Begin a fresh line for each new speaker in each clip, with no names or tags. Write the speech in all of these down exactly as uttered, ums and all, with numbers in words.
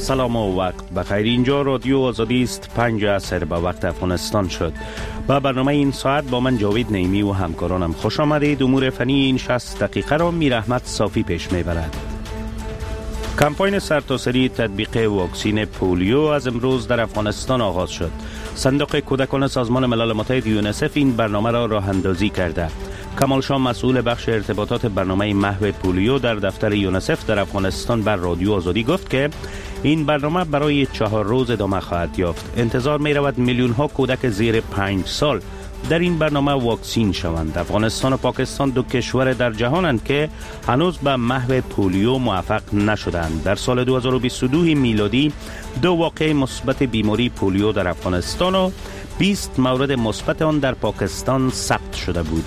سلام و وقت بخیر. اینجا رادیو آزادی است. پنج عصر به وقت افغانستان شد. با برنامه این ساعت با من جاوید نعیمی و همکارانم خوش آمدید. امور فنی این شصت دقیقه را میر احمد صافی پیش میبرد. کمپاین سرتاسری تطبیق واکسین پولیو از امروز در افغانستان آغاز شد. صندوق کودکان سازمان ملل متحد یونیسف این برنامه را راه اندازی کرده. کمال شاه مسئول بخش ارتباطات برنامه محو پولیو در دفتر یونیسف در افغانستان بر رادیو آزادی گفت که این برنامه برای چهار روز ادامه خواهد یافت. انتظار می رود میلیون ها کودک زیر پنج سال در این برنامه واکسین شوند. افغانستان و پاکستان دو کشور در جهانند که هنوز به محو پولیو موفق نشدند. در سال دو هزار و بیست و دو میلادی دو واقعه مثبت بیماری پولیو در افغانستان و بیست مورد مثبت آن در پاکستان ثبت شده بود.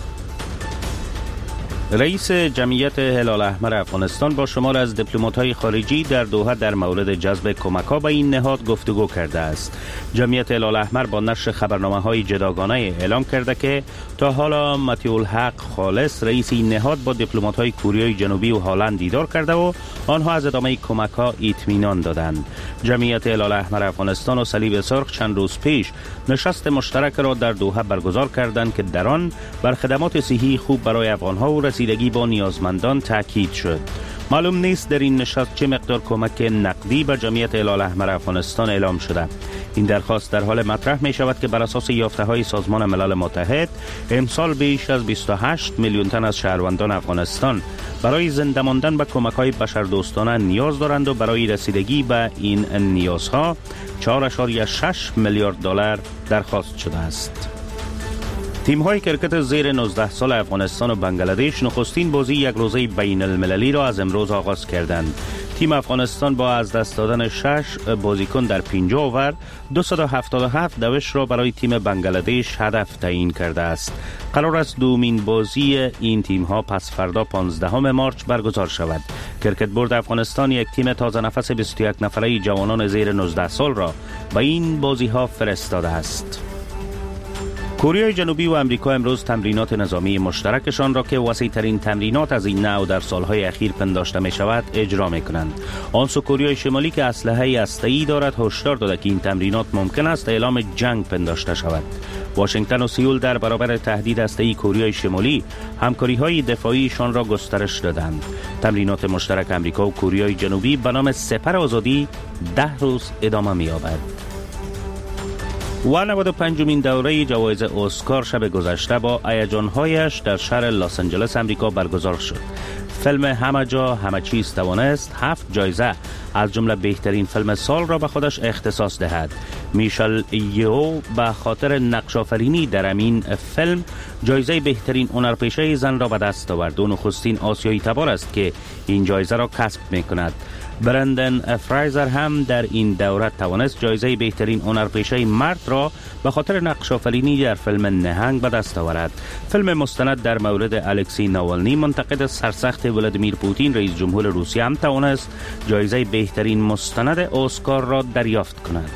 رئیس جمعیت هلال احمر افغانستان با شمار از دیپلمات‌های خارجی در دوحه در مورد جذب کمک‌ها به این نهاد گفتگو کرده است. جمعیت هلال احمر با نشر خبرنامه‌های جداگانه اعلام کرده که تا حالا مطیع الحق خالص رئیس این نهاد با دیپلمات‌های کوریای جنوبی و هلند دیدار کرده و آنها از ادامه کمک‌ها اطمینان دادند. جمعیت هلال احمر افغانستان و صلیب سرخ چند روز پیش نشست مشترک را در دوحه برگزار کردند که در آن بر خدمات صحی خوب برای افغان‌ها و رسیدگی با نیازمندان تاکید شد. معلوم نیست در این نشست چه مقدار کمک نقدی به جمعیت هلال احمر افغانستان اعلام شده. این درخواست در حال مطرح می شود که بر اساس یافته‌های سازمان ملل متحد امسال بیش از بیست و هشت میلیون تن از شهروندان افغانستان برای زنده ماندن به کمک‌های بشردوستانه نیاز دارند و برای رسیدگی به این نیازها چهار ممیز شش میلیارد دلار درخواست شده است. تیم‌های کرکت زیر نوزده سال افغانستان و بنگلادش نخستین بازی یک روزه بین المللی را از امروز آغاز کردند. تیم افغانستان با از دست دادن شش بازیکن در پنجاه اوور دویست و هفتاد و هفت دوش را برای تیم بنگلادش هدف تعیین کرده است. قرار است دومین بازی این تیم‌ها پس فردا پانزدهم مارس برگزار شود. کرکت بورد افغانستان یک تیم تازه نفس بیست و یک نفره جوانان زیر نوزده سال را به این بازی‌ها فرستاده است. کره جنوبی و امریکا امروز تمرینات نظامی مشترکشان را که وسیع‌ترین تمرینات از این نوع در سالهای اخیر پنداشته می شود اجرا می کنند. آن سو کره شمالی که اسلحه هسته‌ای دارد هشدار داده که این تمرینات ممکن است اعلام جنگ پنداشته شود. واشنگتن و سئول در برابر تهدید هسته‌ای کره شمالی همکاری‌های دفاعیشان را گسترش دادند. تمرینات مشترک امریکا و کره جنوبی به نام سپر آزادی ده روز ادامه می‌یابد. و نود و پنجمین دوره جوایز اسکار شب گذشته با هیجان‌هایش در شهر لس آنجلس امریکا برگزار شد. فیلم همه جا همه چیز توانست هفت جایزه از جمله بهترین فیلم سال را به خودش اختصاص دهد. میشل یهو به خاطر نقش آفرینی در این فیلم جایزه بهترین هنرپیشه زن را به دست آورد. او نخستین آسیایی تبار است که این جایزه را کسب می‌کند. برندن فرایزر هم در این دوره توانست جایزه بهترین هنرپیشه مرد را به خاطر نقش آفرینی در فیلم نهنگ به دست آورد. فیلم مستند در مورد الکسی ناوالنی منتقد سرسخت ولادیمیر پوتین رئیس جمهور روسیه هم توانست جایزه بهترین مستند اسکار را دریافت کند.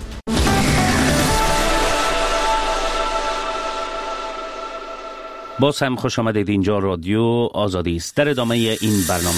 باز هم خوش آمدید. اینجا رادیو آزادی است. در ادامه این برنامه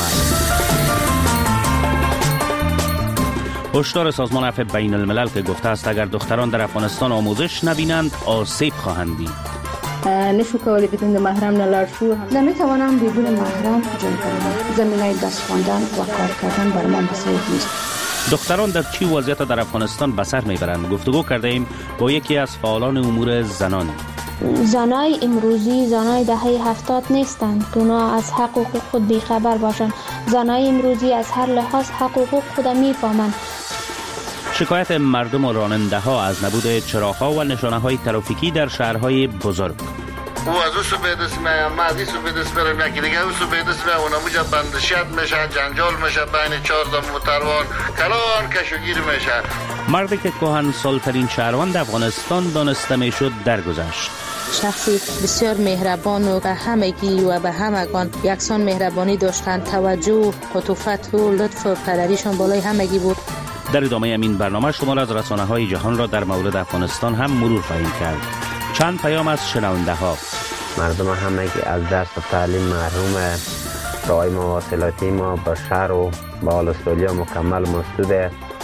هشدار سازمان عفو بین الملل که گفته است اگر دختران در افغانستان آموزش نبینند آسیب خواهند دید.
نشو کولی بدون محرم نلار شو هم نمیتوانم بدون محرم جون کنم. زمینه دست خواندن و کار کردن بر من بسیار نیست.
دختران در چی وضعیت در افغانستان به سر میبرند؟ گفتگو کرده ایم با یکی از فعالان امور زنان.
زنای امروزی زنای دهه هفتاد نیستند که اونا از حقوق خود بیخبر باشند. زنای امروزی از هر لحاظ حقوق خود میفهمند.
شکایت مردم و راننده ها از نبود چراغ‌ها و نشانه های ترافیکی در شهرهای بزرگ.
او از او سو بیدست میام، ما از این سو بیدست برم، یکی دیگه او سو بیدست میام، اونا موجا بندشیت میشه، جنجال میشه بین چهار تا موتروان، کلان کشوگیر میشه.
مردی که کهن سالترین شهروند افغانستان دانسته میشد درگذشت.
شخصی بسیار مهربان و به همگی و به همگان یکسان مهربانی داشتند. توجه، عطوفت و لطف و پدریشان بالای همگی بود.
در ادامه این برنامه شمار از رسانه‌های جهان را در مورد افغانستان هم مرور خواهیم کرد. چند پیام از شنونده ها.
مردم همگی از درس و تعلیم محروم. رای مواصلاتی ما با شهر و با استرالیا مکمل مسدود.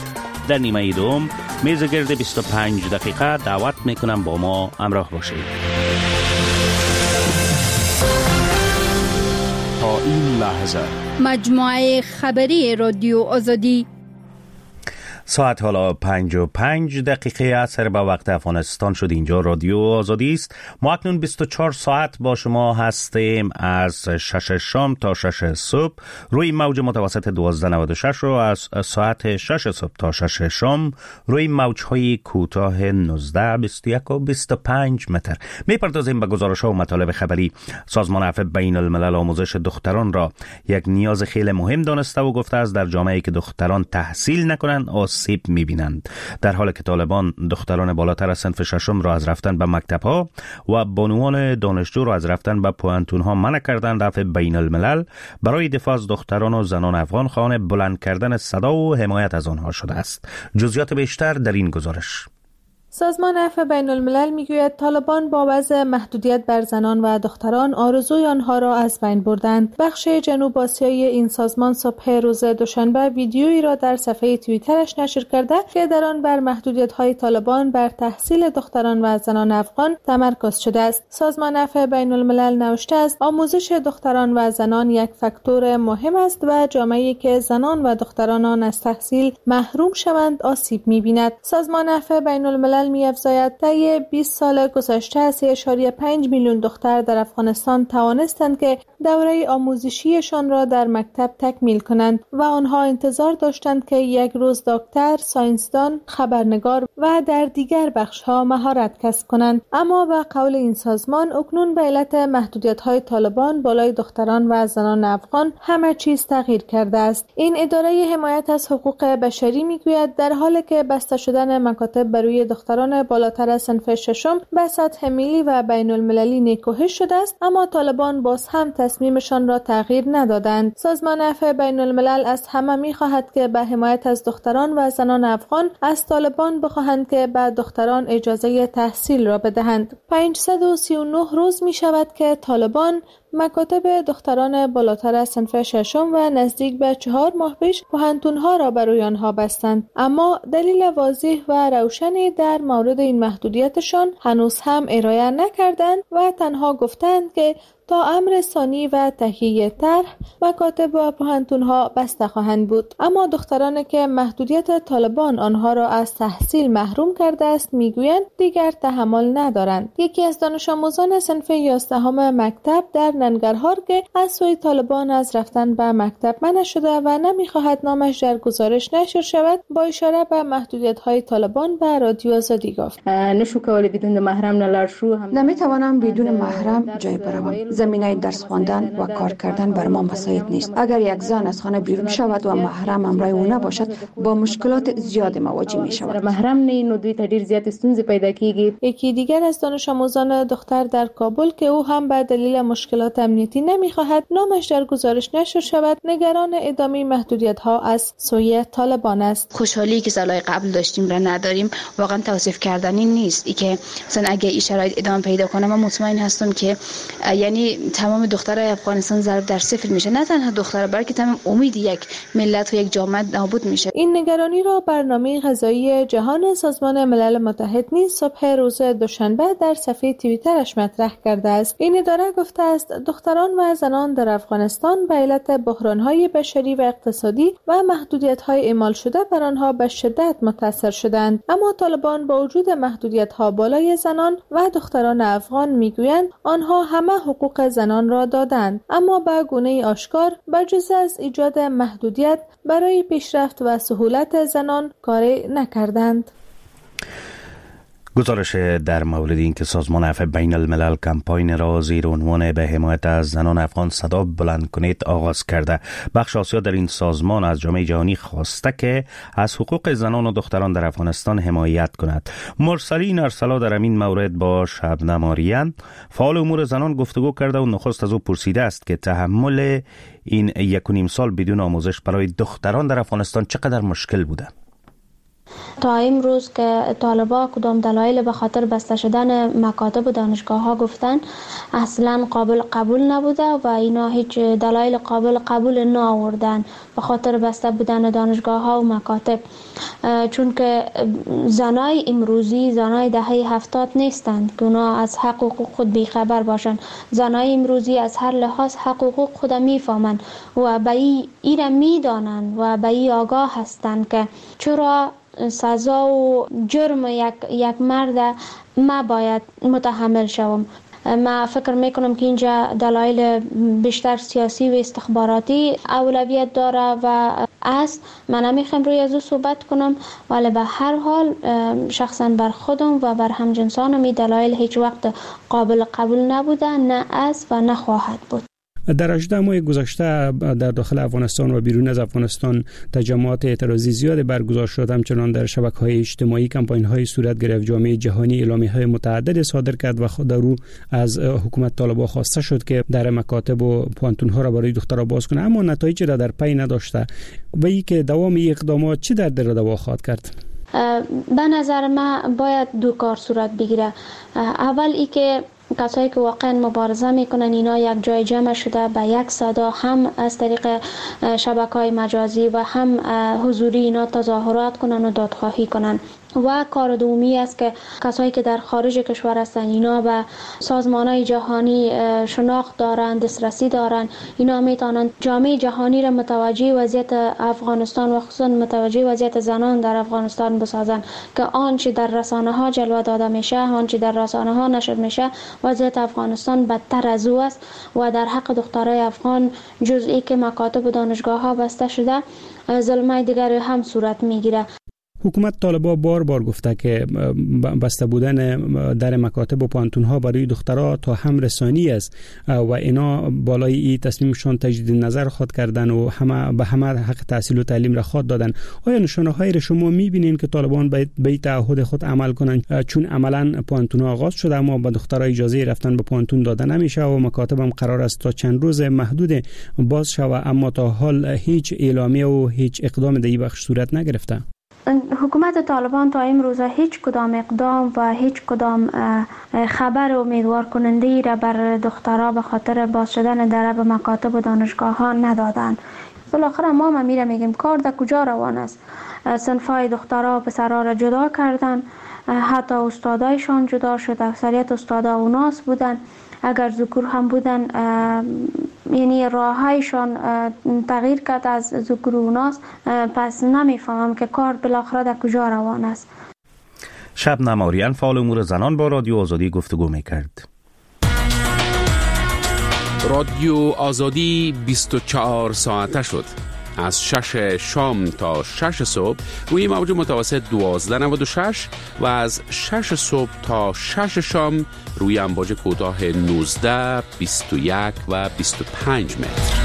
در نیمه دوم میز گرد بیست و پنج دقیقه دعوت میکنم با ما همراه باشید.
تا این لحظه
مجموعه خبری رادیو آزادی.
ساعت حالا پنج و پنج دقیقه عصر به وقت افغانستان شد. اینجا رادیو آزادی است. ما اکنون بیست و چهار ساعت با شما هستیم، از شش شام تا شش صبح روی موج متوسط دوازده نود و شش و از ساعت شش صبح تا شش شام روی موج های کوتاه نوزده، بیست و یک و بیست و پنج متر. میپردازیم به گزارش ها و مطالب خبری. سازمان عفو بین الملل آموزش دختران را یک نیاز خیلی مهم دانسته و گفته است در جامعه‌ای که دختران تحصیل نکنند آسیب می‌بینند. در حالی که طالبان دختران بالاتر از صنف ششم را از رفتن به مکتب‌ها و بانوان دانشجو را از رفتن به پوهنتون‌ها منع کردند، عفو بین الملل برای دفاع از دختران و زنان افغان خواهان بلند کردن صدا و حمایت از آنها شده است. جزئیات بیشتر در این گزارش.
سازمان عفو بین الملل میگوید طالبان با وضع محدودیت بر زنان و دختران آرزوی آنها را از بین بردند. بخش جنوب آسیایی این سازمان صبح روز دوشنبه ویدیویی را در صفحه توییترش نشر کرده که در آن بر محدودیت‌های طالبان بر تحصیل دختران و زنان افغان تمرکز شده است. سازمان عفو بین الملل نوشته است آموزش دختران و زنان یک فاکتور مهم است و جامعه‌ای که زنان و دختران آن از تحصیل محروم شوند آسیب می‌بیند. سازمان عفو بین الملل می افزاید طی بیست سال گذشته سه اشاره پنج میلیون دختر در افغانستان توانستند که دوره آموزشیشان را در مکتب تکمیل کنند و آنها انتظار داشتند که یک روز دکتر، ساینسدان، خبرنگار و در دیگر بخش‌ها مهارت کسب کنند. اما به قول این سازمان اکنون به علت محدودیت‌های طالبان بالای دختران و زنان افغان همه چیز تغییر کرده است. این اداره حمایت از حقوق بشری میگوید در حالی که بسته شدن مکاتب برای دختران بالاتر از صنف ششم به سطح ملی و بین المللی نیکوهش شده است، اما طالبان باز هم تصمیمشان را تغییر ندادند. سازمان عفو بین الملل از همه می‌خواهد که به حمایت از دختران و زنان افغان از طالبان بخواهند که به دختران اجازه تحصیل را بدهند. پانصد و سی و نه روز می شود که طالبان مکاتب دختران بالاتر از صنف ششم و نزدیک به چهار ماه پیش پوهنتون‌ها را برای آنها بستند، اما دلیل واضح و روشنی در مورد این محدودیتشان هنوز هم ارائه نکردند و تنها گفتند که تا امر ثانی و تهیه طرح مکاتب و پوهنتون‌ها بسته خواهند بود. اما دخترانی که محدودیت طالبان آنها را از تحصیل محروم کرده است میگویند دیگر تحمل ندارند. یکی از دانش آموزان صنف یازدهم مکتب در ننگرهار که از سوی طالبان از رفتن به مکتب منع شده و نمیخواهد نامش در گزارش نشر شود، با اشاره به محدودیت‌های طالبان به رادیو آزادی گفت:
نشو کولی بدون محرم نلار شو هم
نمیتوانم بدون محرم جای بروم. زمینه درس خواندن و کار کردن بر ما مساعد نیست. اگر یک زن از خانه بیرون شود و محرم همراه او نباشد با مشکلات زیاد مواجه می شود.
محرم نه نو دوی ته ډیر زیات ستونزې پیدا کیږي.
یکی دیگر از دانش آموزان دختر در کابل که او هم به دلیل مشکلات امنیتی نمیخواهد نامش در گزارش نشر شود، نگران ادامه محدودیت ها از سوی طالبان است.
خوشحالی که سالهای قبل داشتیم را نداریم واقعا توصیف کردنی نیست. ای که مثلا اگه این شرایط ادامه پیدا کنه من مطمئن هستم که یعنی تمام دخترای افغانستان ضرب در صفر میشه، نه تنها دخترها بلکه تمام امید یک ملت و یک جامعه نابود میشه.
این نگرانی را برنامه غذایی جهان سازمان ملل متحد نیز صبح روز دوشنبه در صفحه توییترش مطرح کرده است. این اداره گفته است دختران و زنان در افغانستان به علت بحران‌های بشری و اقتصادی و محدودیت‌های اعمال شده بر آنها به شدت متاثر شدند، اما طالبان با وجود محدودیت‌ها بالای زنان و دختران افغان میگویند آنها همه حقوق زنان را دادند، اما به گونه آشکار بجز از ایجاد محدودیت برای پیشرفت و سهولت زنان کاری نکردند.
گزارش در مورد این که سازمان عفو بین الملل کمپاین را زیر عنوان به حمایت از زنان افغان صدا بلند کنید آغاز کرده. بخش آسیا در این سازمان از جامعه جهانی خواسته که از حقوق زنان و دختران در افغانستان حمایت کند. مرسلین ارسلا در این مورد با شبنم آریان فعال امور زنان گفتگو کرده و نخست از او پرسیده است که تحمل این یک و نیم سال بدون آموزش برای دختران در افغانستان چقدر مشکل بوده.
تا امروز که طالبا کدام دلایل به خاطر بسته شدن مکاتب و دانشگاه ها گفتن اصلا قابل قبول نبوده و اینا هیچ دلایل قابل قبول نآوردن به خاطر بسته بودن دانشگاه ها و مکاتب، چون که زنای امروزی زنای دهه هفتاد نیستند که اونا از حقوق خود بیخبر باشند. زنای امروزی از هر لحاظ حقوق خود میفهمند و به این میدانند و به این آگاه هستند که چرا سزا و جرم یک, یک مرد ما باید متحمل شوم. ما فکر میکنم که اینجا دلایل بیشتر سیاسی و استخباراتی اولویت داره و است. من نمیخوام روی از او صحبت کنم، ولی به هر حال شخصا بر خودم و بر همجنسانم این دلایل هیچ وقت قابل قبول نبوده، نه است و نه خواهد بود.
در هجده ماه گذشته در داخل افغانستان و بیرون از افغانستان تجمعات اعتراضی زیاد برگزار شد، همچنان در شبکه‌های اجتماعی کمپاین‌های صورت گرفت. جامعه جهانی اعلامیه‌های متعدد صادر کرد و خود در او از حکومت طالبان خواسته شد که در مکاتب و پانتون‌ها را برای دخترها باز کنه، اما نتایجی را در پی نداشته و ای که دوام این اقدامات چه در در دوا خواهد کرد؟
به نظر من باید دو کار صورت بگیره. اول ای که کسایی که واقعا مبارزه میکنن اینا یک جای جمع شده به یک صدا، هم از طریق شبکه‌های مجازی و هم حضوری اینا تظاهرات کنن و دادخواهی کنن. و کار دومی است که کسایی که در خارج کشور هستن اینا به سازمان‌های جهانی شناخت دارن، دسترسی دارن، اینا میتونن جامعه جهانی را متوجه وضعیت افغانستان و خصوصا متوجه وضعیت زنان در افغانستان بسازن که آنچه در رسانه‌ها جلوه داده میشه، آنچه در رسانه‌ها نشر میشه، وضعیت افغانستان بدتر از او است و در حق دخترای افغان جزئی که مکاتب و دانشگاه‌ها بسته شده ظلم‌های دیگر هم صورت میگیره.
حکومت طالبان بار بار گفته که بسته بودن در مکاتب و پانتون‌ها برای دخترها تا هم رسانی است و اینا بالای این تصمیمشان تجدید نظر خود کردن و همه به همه حق تحصیل و تعلیم را خود دادن. آیا نشانه‌هایی را شما می‌بینید که طالبان به تعهد خود عمل کنند؟ چون عملاً پانتون‌ها آغاز شده اما به دخترها اجازه رفتن به پانتون داده نمیشه و مکاتب هم قرار است تا چند روز محدود باز شود، اما تا حال هیچ اعلامیه و هیچ اقدام در این بخش صورت نگرفته.
حکومت طالبان تا امروز هیچ کدام اقدام و هیچ کدام خبر امیدوار کننده ای را بر دخترها به خاطر باز شدن در به مکاتب و دانشگاه ها ندادن. بالاخره ما ما میره میگیم کار در کجا روان است. صنفای دخترها و پسرها را جدا کردن، حتی استادایشان جدا شد، اکثریت استادا اوناس بودن، اگر ذکور هم بودن یعنی راهایشان تغییر کرد از ذکور اوناس. پس نمیفهمم که کار بالاخره در کجا روان است.
شبنم آریان فعال امور زنان با رادیو آزادی گفتگو میکرد.
رادیو آزادی بیست و چهار ساعته شد، از شش شام تا شش صبح روی موج متوسط دوازده نود و شش و از شش صبح تا شش شام روی امواج کوتاه نوزده، بیست و یک و بیست و پنج متر.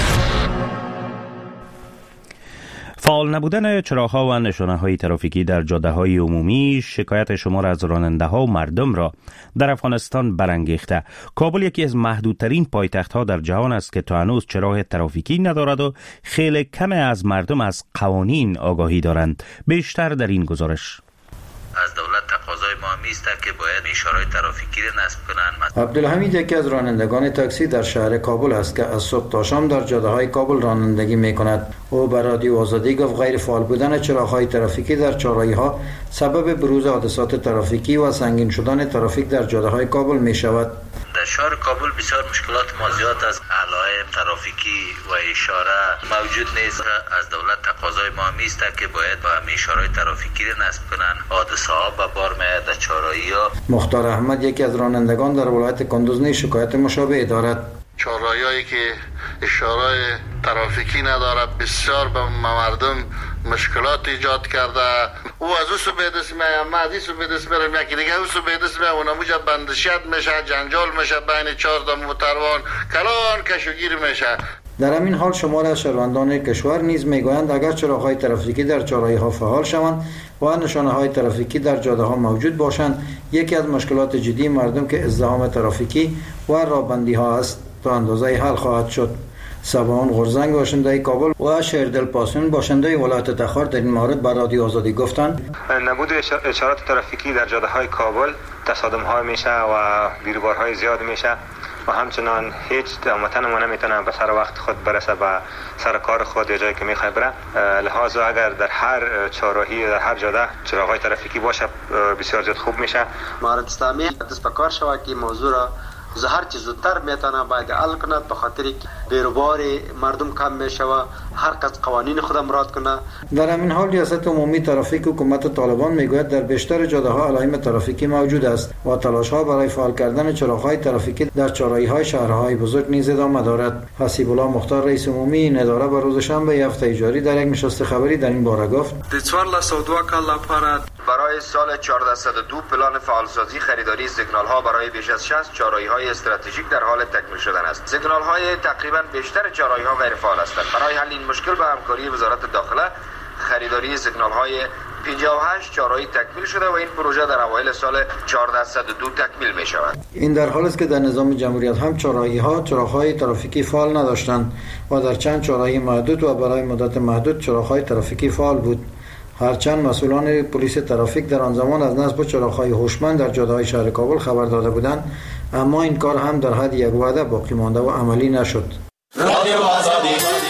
فعال نبودن چراغ‌ها و نشانه‌های ترافیکی در جاده‌های عمومی شکایت شمار از راننده‌ها و مردم را در افغانستان برانگیخته. کابل یکی از محدودترین پایتخت‌ها در جهان است که تا هنوز چراغ ترافیکی ندارد و خیلی کم از مردم از قوانین آگاهی دارند. بیشتر در این گزارش.
از دولت تقاضای مهمی است که باید اشارات ترافیکی را نصب کنند.
عبدالحمید یکی از رانندگان تاکسی در شهر کابل است که از صبح تا شام در جاده‌های کابل رانندگی می‌کند. او به رادیو آزادی گفت غیر فعال بودن چراغ‌های ترافیکی در چهارراهی‌ها سبب بروز حادثات ترافیکی و سنگین شدن ترافیک در جاده‌های کابل می‌شود.
در شهر کابل بسیار مشکلات مواجهات از علائم ترافیکی و اشاره موجود نیست. از دولت تقاضای مهمی است که باید با همه اشارات ترافیکی را نصب کنند. حادثه ها به بار میآید در چهارراهی‌ها.
مختار احمد یکی از رانندگان در ولایت کندوز نیز شکایت مشابه دارد.
چهارراهی‌هایی که اشاره ترافیکی نداره بسیار به مردم مشکلات ایجاد کرده. او از او سو به دست میاد، ما از این سو به دست میرم، یکی دیگه او سو به دست میاد، اونم موجب بندشیت میشه، جنجال میشه بین چهار تا موتروان، کلان کشوگیر میشه.
در همین حال شمار از شهروندان کشور نیز میگویند اگر چراغ‌های ترافیکی در چهارراهی‌ها فعال شوند و نشانه‌های ترافیکی در جاده‌ها موجود باشند، یکی از مشکلات جدی مردم که ازدحام ترافیکی و راهبندی‌ها است تا اندازه حل خواهد شد. سباان غرزنگ باشنده کابل و شیردل پاسون باشنده ولایت تخار در این مورد به رادیو آزادی گفتند
نبود اشارات ترافیکی در جاده‌های کابل تصادم‌ها میشه و بیروبارهای زیاد میشه و همچنان هیچ وطن ما نمیتونه به سر وقت خود برسه به سر کار خود یا جایی که میخواد بره. لحاظا اگر در هر چهارراهی در هر جاده چراغ‌های ترافیکی باشه بسیار زیاد خوب میشه.
امارت اسلامی دست به کار شود که موضوع را هر چیز زودتر میتونه باید حل کند، به خاطر که بیروبار مردم کم میشه و هر کس قوانین خود مراد کنه.
در همین حال ریاست عمومی ترافیک حکومت طالبان میگوید در بیشتر جاده‌ها علائم ترافیکی موجود است و تلاش‌ها برای فعال کردن چراغ‌های ترافیکی در چهارراهی‌های شهرهای بزرگ نیز ادامه دارد. حسیب الله مختار رئیس عمومی این اداره به روز شنبه هفته جاری در یک نشست خبری در این باره گفت:
برای سال چهارصد و دو پلان فعالسازی خریداری سیگنال‌ها برای بیش از شصت چهارراهی‌های استراتژیک در حال تکمیل شدن است. سیگنال‌های تقریبا بیشتر چهارراهی‌ها غیر فعال هستند. برای حل این مشکل به همکاری وزارت داخله خریداری سیگنال‌های پنجاه و هشت چهارراهی تکمیل شده و این پروژه در اوایل سال چهارصد و دو تکمیل می شود.
این در حالی است که در نظام جمهوریت هم چهارراهی‌ها چراغ‌های ترافیکی فعال نداشتند و در چند چهارراهی محدود و برای مدت محدود چراغ‌های ترافیکی فعال بود. هرچند مسئولان پلیس ترافیک در آن زمان از نصب چراغ‌های هوشمند در جاده‌های شهر کابل خبر داده بودند، اما این کار هم در حد یک وعده باقی مانده و عملی نشد. رادیو آزادی.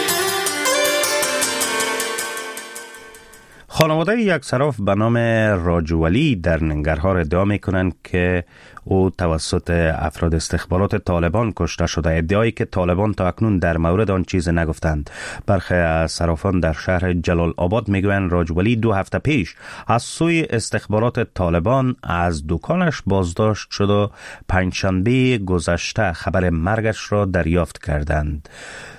خانواده یک صراف به نام راجولی در ننگرهار ادعا می‌کنند که او توسط افراد استخبارات طالبان کشته شده. ادعایی که طالبان تا اکنون در مورد آن چیز نگفتند. برخی از صرافان در شهر جلال آباد میگویند راجولی دو هفته پیش از سوی استخبارات طالبان از دکانش بازداشت شد و پنجشنبه گذشته خبر مرگش را دریافت کردند.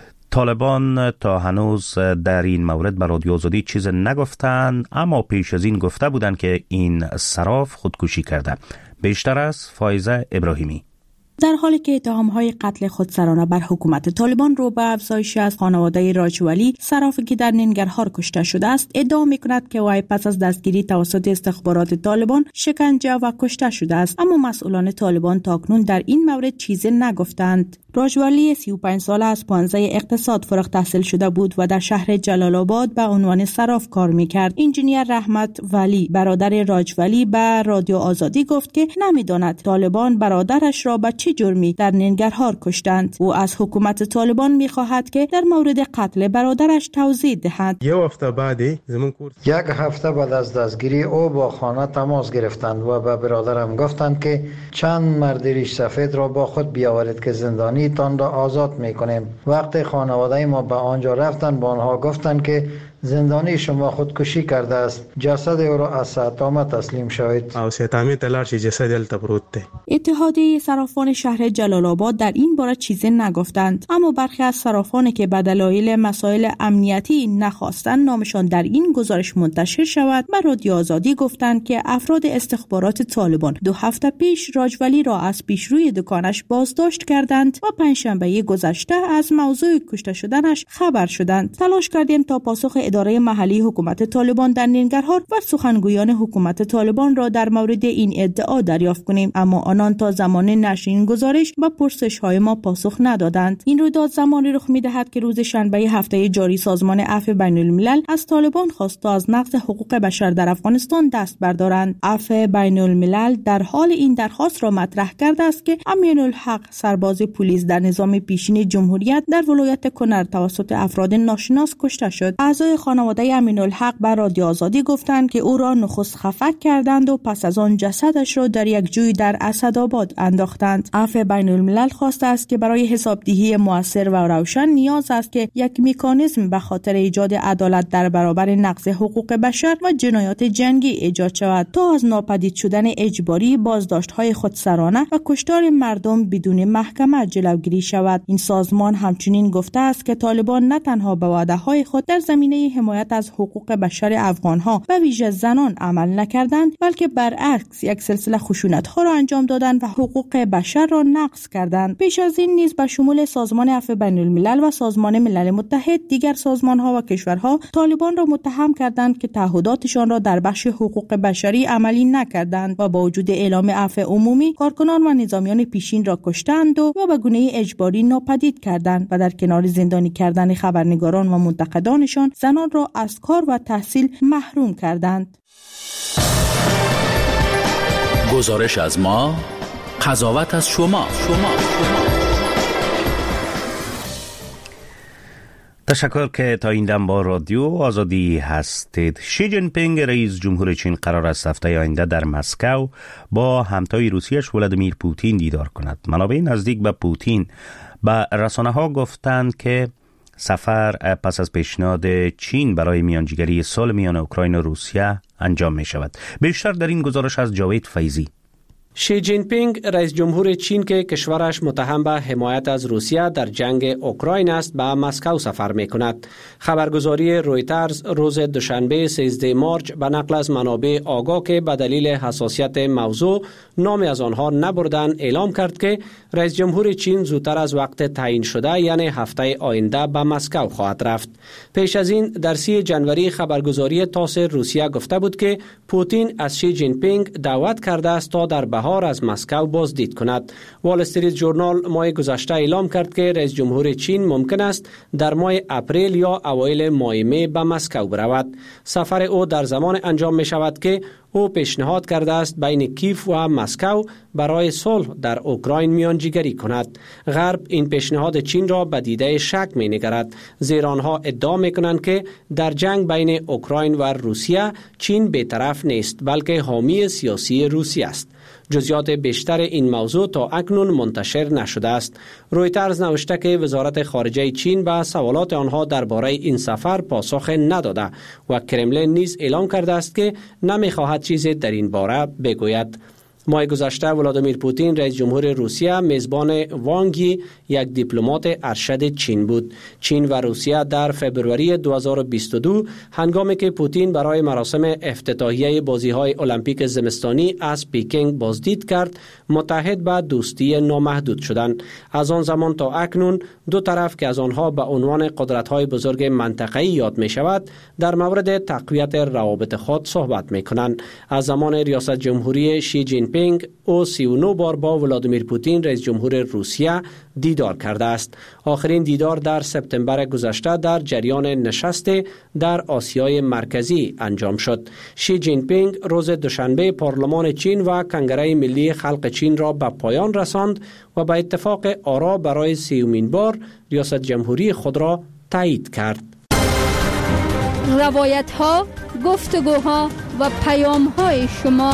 طالبان تا هنوز در این مورد به رادیو آزادی چیز نگفتند، اما پیش از این گفته بودند که این صراف خودکشی کرده. بیشتر از فایزه ابراهیمی.
در حالی که اتهام‌های قتل خودسرانه بر حکومت طالبان رو به افزایش از خانواده راجولی، صرافی که در ننگرهار کشته شده است، ادعا می‌کند که وی پس از دستگیری توسط استخبارات طالبان شکنجه و کشته شده است، اما مسئولان طالبان تاکنون در این مورد چیزی نگفتند. راجولی سی و پنج ساله از پانزه اقتصاد فارغ التحصیل شده بود و در شهر جلال آباد به عنوان صراف کار می‌کرد. انجینیر رحمت ولی برادر راجولی به رادیو آزادی گفت که نمی‌داند طالبان برادرش را به چه جرمی در ننگرهار کشتند. او از حکومت طالبان می‌خواهد که در مورد قتل برادرش توضیح دهد.
یک هفته بعد یک هفته بعد از دستگیری او با خانه تماس گرفتند و به برادرم گفتند که چند مرد ریش سفید را با خود بیاورید که زندانی تان را آزاد میکنیم. وقتی خانواده ما به آنجا رفتند با آنها گفتند که زندانی شما خودکشی کرده است، جسد او را از ساتامه تسلیم شوید.
او ساتامه تلار شي جسد دلته پروت دی.
اتحادیه صرافان شهر جلال آباد در این باره چیزی نگفتند، اما برخی از صرافانی که به دلایل مسائل امنیتی نخواستند نامشان در این گزارش منتشر شود، به رادیو آزادی گفتند که افراد استخبارات طالبان دو هفته پیش راجولی را از پیشروی دکانش بازداشت کردند و پنجشنبه گذشته از موضوع کشته شدنش خبر شدند. تلاش کردیم تا پاسخ اداره محلی حکومت طالبان در ننگرهار و سخنگویان حکومت طالبان را در مورد این ادعا دریافت کنیم، اما آنان تا زمان نشر این گزارش و پرسش‌های ما پاسخ ندادند. این رویداد زمانی رخ می‌دهد که روز شنبه هفته جاری سازمان عفو بین‌الملل از طالبان خواست تا از نقض حقوق بشر در افغانستان دست بردارند. عفو بین‌الملل در حال این درخواست را مطرح کرده است که امین الحق، سرباز پلیس در نظام پیشین جمهوریت در ولایت کنر توسط افراد ناشناس کشته شد. اعضای خانواده امین الحق بر رادیو آزادی گفتند که او را نخست خفک کردند و پس از آن جسدش را در یک جوی در اسدآباد انداختند. عفو بین‌الملل خواسته است که برای حسابدهی موثر و روشن نیاز است که یک مکانیزم به خاطر ایجاد عدالت در برابر نقض حقوق بشر و جنایات جنگی ایجاد شود تا از ناپدید شدن اجباری، بازداشت‌های خودسرانه و کشتار مردم بدون محکمه جلوگیری شود. این سازمان همچنین گفته است که طالبان نه تنها به وعده‌های خود در زمینه نظامی حمایت از حقوق بشر افغان‌ها و ویژه زنان عمل نکردند، بلکه برعکس یک سلسله خشونت‌ها را انجام دادند و حقوق بشر را نقض کردند. پیش از این نیز به شمول سازمان عفو بین الملل و سازمان ملل متحد، دیگر سازمان‌ها و کشورها طالبان را متهم کردند که تعهداتشان را در بخش حقوق بشری عملی نکردند و با وجود اعلام عفو عمومی کارکنان و نظامیان پیشین را کشتند و به گونه اجباری ناپدید کردند و در کنار زندانی کردن خبرنگاران و منتقدانشان زنان را از کار و تحصیل محروم کردند.
گزارش از ما، قضاوت از شما. شما.
تشکر که تا این دم با رادیو آزادی هستید. شی جین پینگ رئیس جمهور چین قرار است هفته آینده در مسکو با همتای روسیه‌اش ولادیمیر پوتین دیدار کند. منابع نزدیک به پوتین به رسانه ها گفتند که سفر پس از پیشنهاد چین برای میانجیگری صلح میان اوکراین و روسیه انجام می شود. بیشتر در این گزارش از جاوید فیضی.
شی جین پینگ رئیس جمهور چین که کشورش متهم به حمایت از روسیه در جنگ اوکراین است به مسکو سفر می کند. خبرگزاری رویترز روز دوشنبه سیزده مارچ به نقل از منابع آگاه که به دلیل حساسیت موضوع نام از آنها نبردن اعلام کرد که رئیس جمهور چین زودتر از وقت تعیین شده یعنی هفته آینده به مسکو خواهد رفت. پیش از این در سی جنوری خبرگزاری تاس روسیه گفته بود که پوتین از شی جین پینگ دعوت کرده است تا در بهار از مسکو بازدید کند. وال استریت ژورنال ماه گذشته اعلام کرد که رئیس جمهور چین ممکن است در ماه اپریل یا اوایل ماه می به مسکو برود. سفر او در زمان انجام می شود که او پیشنهاد کرده است بین کیف و مسکو برای صلح در اوکراین میانجیگری کند. غرب این پیشنهاد چین را به دیده شک می نگرد، زیرا آنها ادعا می کنند که در جنگ بین اوکراین و روسیه چین بی‌طرف نیست بلکه حامی سیاسی روسیه است. جزئیات بیشتر این موضوع تا اکنون منتشر نشده است. رویترز نوشته که وزارت خارجه چین به سوالات آنها درباره این سفر پاسخ نداده و کرملین نیز اعلام کرده است که نمی‌خواهد چیزی در این باره بگوید. ماه گذشته ولادیمیر پوتین رئیس جمهور روسیه میزبان وانگی یک دیپلمات ارشد چین بود. چین و روسیه در فبروری دو هزار و بیست و دو هنگامی که پوتین برای مراسم افتتاحیه بازی‌های المپیک زمستانی از پکینگ بازدید کرد متحد به دوستی نامحدود شدند. از آن زمان تا اکنون دو طرف که از آنها به عنوان قدرت‌های بزرگ منطقه‌ای یاد می‌شود در مورد تقویت روابط خود صحبت می‌کنند. از زمان ریاست جمهوری شی جین پینگ او سی و نه بار با ولادیمیر پوتین رئیس جمهور روسیه دیدار کرده است. آخرین دیدار در سپتامبر گذشته در جریان نشست در آسیای مرکزی انجام شد. شی جین پینگ روز دوشنبه پارلمان چین و کنگره ملی خلق چین را به پایان رساند و به اتفاق آرا برای سیومین بار ریاست جمهوری خود را تایید کرد.
روایت ها، گفتگوها و پیام های شما.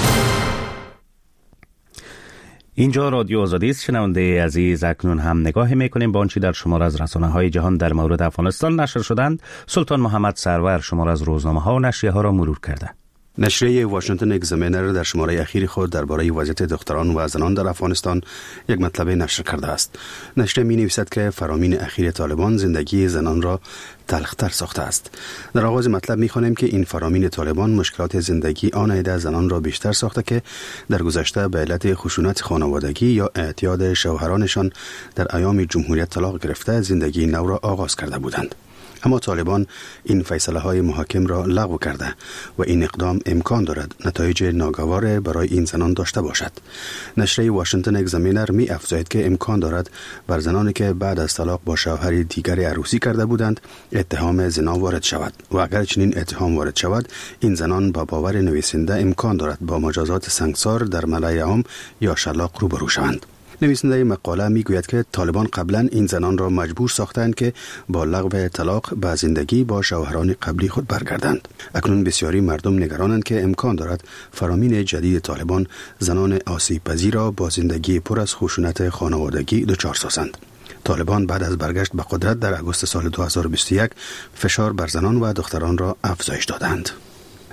اینجا رادیو آزادی است. شنونده عزیز، اکنون هم نگاه میکنیم به آنچه در شمار از رسانه‌های جهان در مورد افغانستان نشر شدند. سلطان محمد سرور شمار از روزنامه‌ها و نشریه‌ها را مرور کرده.
نشریه واشنگتن اگزامینر در شماره اخیر خود درباره وضعیت دختران و زنان در افغانستان یک مطلب نشر کرده است. نشریه می نویسد که فرامین اخیر طالبان زندگی زنان را تلختر ساخته است. در آغاز مطلب می خوانیم که این فرامین طالبان مشکلات زندگی آن عده زنان را بیشتر ساخته که در گذشته به علت خشونت خانوادگی یا اعتیاد شوهرانشان در ایام جمهوریت طلاق گرفته زندگی نو را آغاز کرده بودند. اما طالبان این فیصله های محاکم را لغو کرده و این اقدام امکان دارد نتایج ناگوار برای این زنان داشته باشد. نشریه واشنگتن اگزامینر می افزاید که امکان دارد بر زنانی که بعد از طلاق با شوهر دیگری عروسی کرده بودند اتهام زنا وارد شود و اگر چنین اتهام وارد شود این زنان با باور نویسنده امکان دارد با مجازات سنگسار در ملأ عام یا شلاق روبرو شوند. نویسنده مقاله میگوید که طالبان قبلا این زنان را مجبور ساختند که با لغو طلاق به زندگی با شوهران قبلی خود برگردند. اکنون بسیاری مردم نگرانند که امکان دارد فرامین جدید طالبان زنان آسیب پذیر را با زندگی پر از خشونت خانوادگی دچار سازند. طالبان بعد از برگشت به قدرت در آگوست سال دو هزار و بیست و یک فشار بر زنان و دختران را افزایش دادند.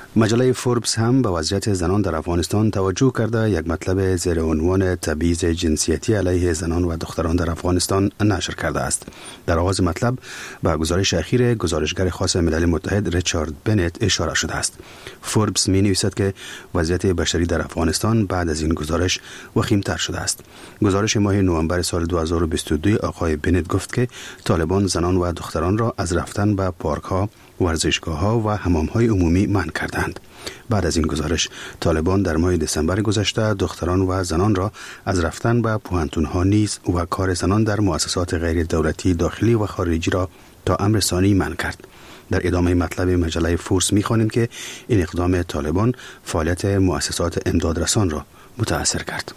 مجله فوربس هم به وضعیت زنان در افغانستان توجه کرده یک مطلب زیر عنوان تبعیض جنسیتی علیه زنان و دختران در افغانستان نشر کرده است. در آغاز مطلب به گزارش اخیر گزارشگر خاص ملل متحد ریچارد بنت اشاره شده است. فوربس می نویسد که وضعیت بشری در افغانستان بعد از این گزارش وخیم‌تر شده است. گزارش ماه نوامبر سال دو هزار و بیست و دو آقای بنت گفت که طالبان زنان و دختران را از رفتن به پارک‌ها، ورزشگاه‌ها و حمام‌های عمومی منع کردند. بعد از این گزارش طالبان در ماه دسامبر گذشته دختران و زنان را از رفتن به پوهنتون‌ها نیز و کار زنان در مؤسسات غیر دولتی داخلی و خارجی را تا امر ثانی منع کرد. در ادامه مطلب مجله فورس می‌خوانیم که این اقدام طالبان فعالیت مؤسسات امدادرسان را متاثر کرد.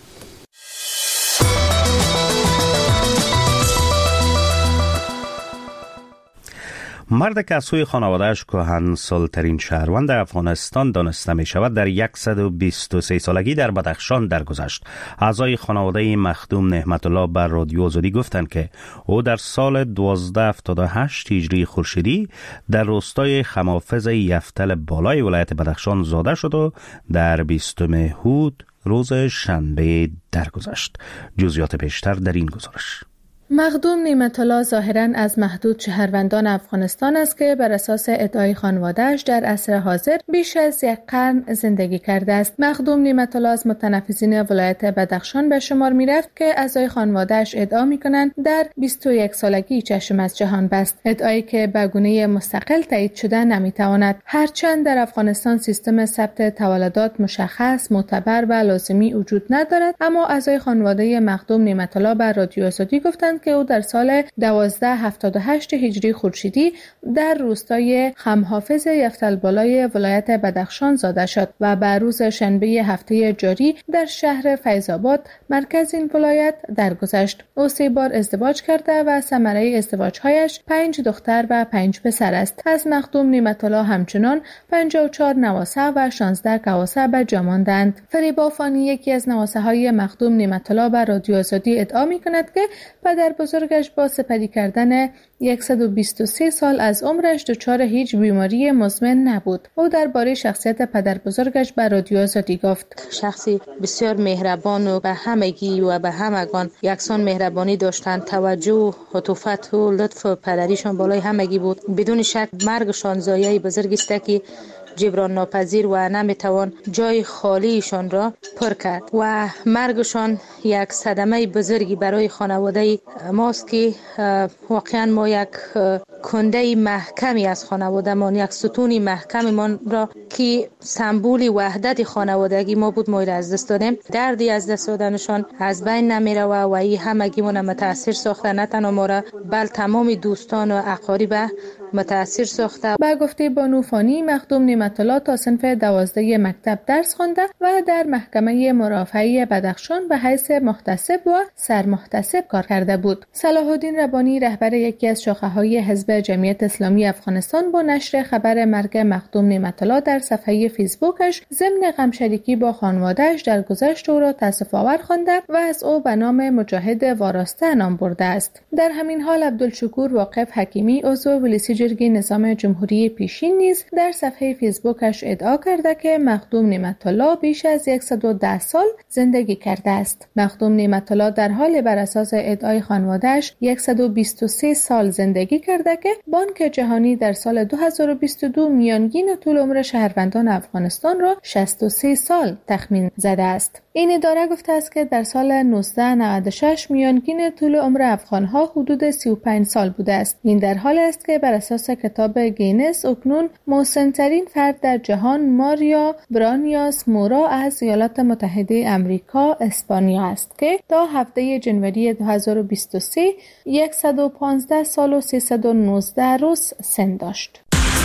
مرد که از سوی خانواده‌اش کهنسال‌ترین شهروند افغانستان دانسته می شود در صد و بیست و سه سالگی در بدخشان درگذشت. اعضای خانواده مخدوم نعمت الله بر رادیو آزادی گفتند که او در سال دوازده هفتاد و هشت هجری خورشیدی در روستای خمافز یفتل بالای ولایت بدخشان زاده شد و در بیستم هود روز شنبه درگذشت. جزئیات بیشتر در این گزارش.
مخدوم نعمت الله ظاهراً از محدود شهروندان افغانستان است که بر اساس ادعای خانواده‌اش در عصر حاضر بیش از یک قرن زندگی کرده است. مخدوم نعمت الله از متنفذین ولایت بدخشان به شمار می‌رفت که اعضای خانواده‌اش ادعا می‌کنند در بیست و یک سالگی چشم از جهان بست، ادعایی که به گونه مستقل تایید شده نمی‌تواند. هرچند در افغانستان سیستم ثبت تولدات مشخص، معتبر و لازمی وجود ندارد، اما اعضای خانواده مخدوم نعمت الله بر رادیو آزادی گفتند که او در سال دوازده هفتاد و هشت هجری خورشیدی در روستای خمحافظ یفتل بالای ولایت بدخشان زاده شد و به روز شنبه هفته جاری در شهر فیض‌آباد مرکز این ولایت درگذشت. او سه بار ازدواج کرده و ثمره ازدواجهایش پنج دختر و پنج پسر است. از مخدوم نعمت الله همچنان پنجاه و چهار نواسه و شانزده کواسه به جا ماندند. فریبا فانی یکی از نواسه های مخدوم نعمت الله بر رادیو آزادی ادعا می‌کند که پدر بزرگش با سپری کردن صد و بیست و سه سال از عمرش دچار هیچ بیماری مزمن نبود. او درباره شخصیت پدر بزرگش به رادیو آزادی گفت:
شخصی بسیار مهربان و به همگی و به همگان یکسان مهربانی داشتند. توجه، عطوفت و لطف پدریشان بالای همگی بود. بدون شک مرگشان زایه بزرگی است که جبران ناپذیر و نمیتوان جای خالیشان را پر کرد و مرگشان یک صدمه بزرگی برای خانواده ماست که واقعا ما یک کنده محکمی از خانواده ما، یک ستون محکمی ما را که سمبولی وحدت خانوادگی ما بود ما را از دست دادیم. دردی از دست دادنشان از بین نمیره و این همگی ما متاثر ساخته، نه تنها ما را بل تمام دوستان و اقارب متاثر ساخته.
با گفته بانو فانی، مخدوم نعمت الله تا صنف دوازده مکتب درس خوانده و در محکمه مرافعه بدخشان به حیث محتسب و سرمحتسب کار کرده بود. صلاح الدین ربانی رهبر یکی از شاخه‌های حزب جمعیت اسلامی افغانستان با نشر خبر مرگ مخدوم نعمت الله در صفحه فیسبوکش ضمن غمشریکی با خانواده‌اش در گذشت او را تأسف‌آور خوانده و از او به نام مجاهد وارسته نام برده است. در همین حال عبدالشکور واقف حکیمی عضو ولسی جرگه نظام جمهوری پیشین نیز در صفحه فیسبوکش ادعا کرده که مخدوم نعمت الله بیش از صد و ده سال زندگی کرده است. مخدوم نعمت الله در حال بر اساس ادعای خانواده‌اش صد و بیست و سه سال زندگی کرده که بانک جهانی در سال دو هزار و بیست و دو میانگین طول عمر شهروندان افغانستان را شصت و سه سال تخمین زده است. این اداره گفته است که در سال نوزده نود و شش میانگین طول عمر افغان‌ها حدود سی و پنج سال بوده است. این در حال است که بر اساس کتاب گینس اکنون مسن‌ترین فرد در جهان ماریا برانیاس مورا از ایالات متحده آمریکا اسپانیا است که تا هفته جنوری دو هزار و بیست و سه صد و پانزده سال و سیصد و نوزده روز سن داشت.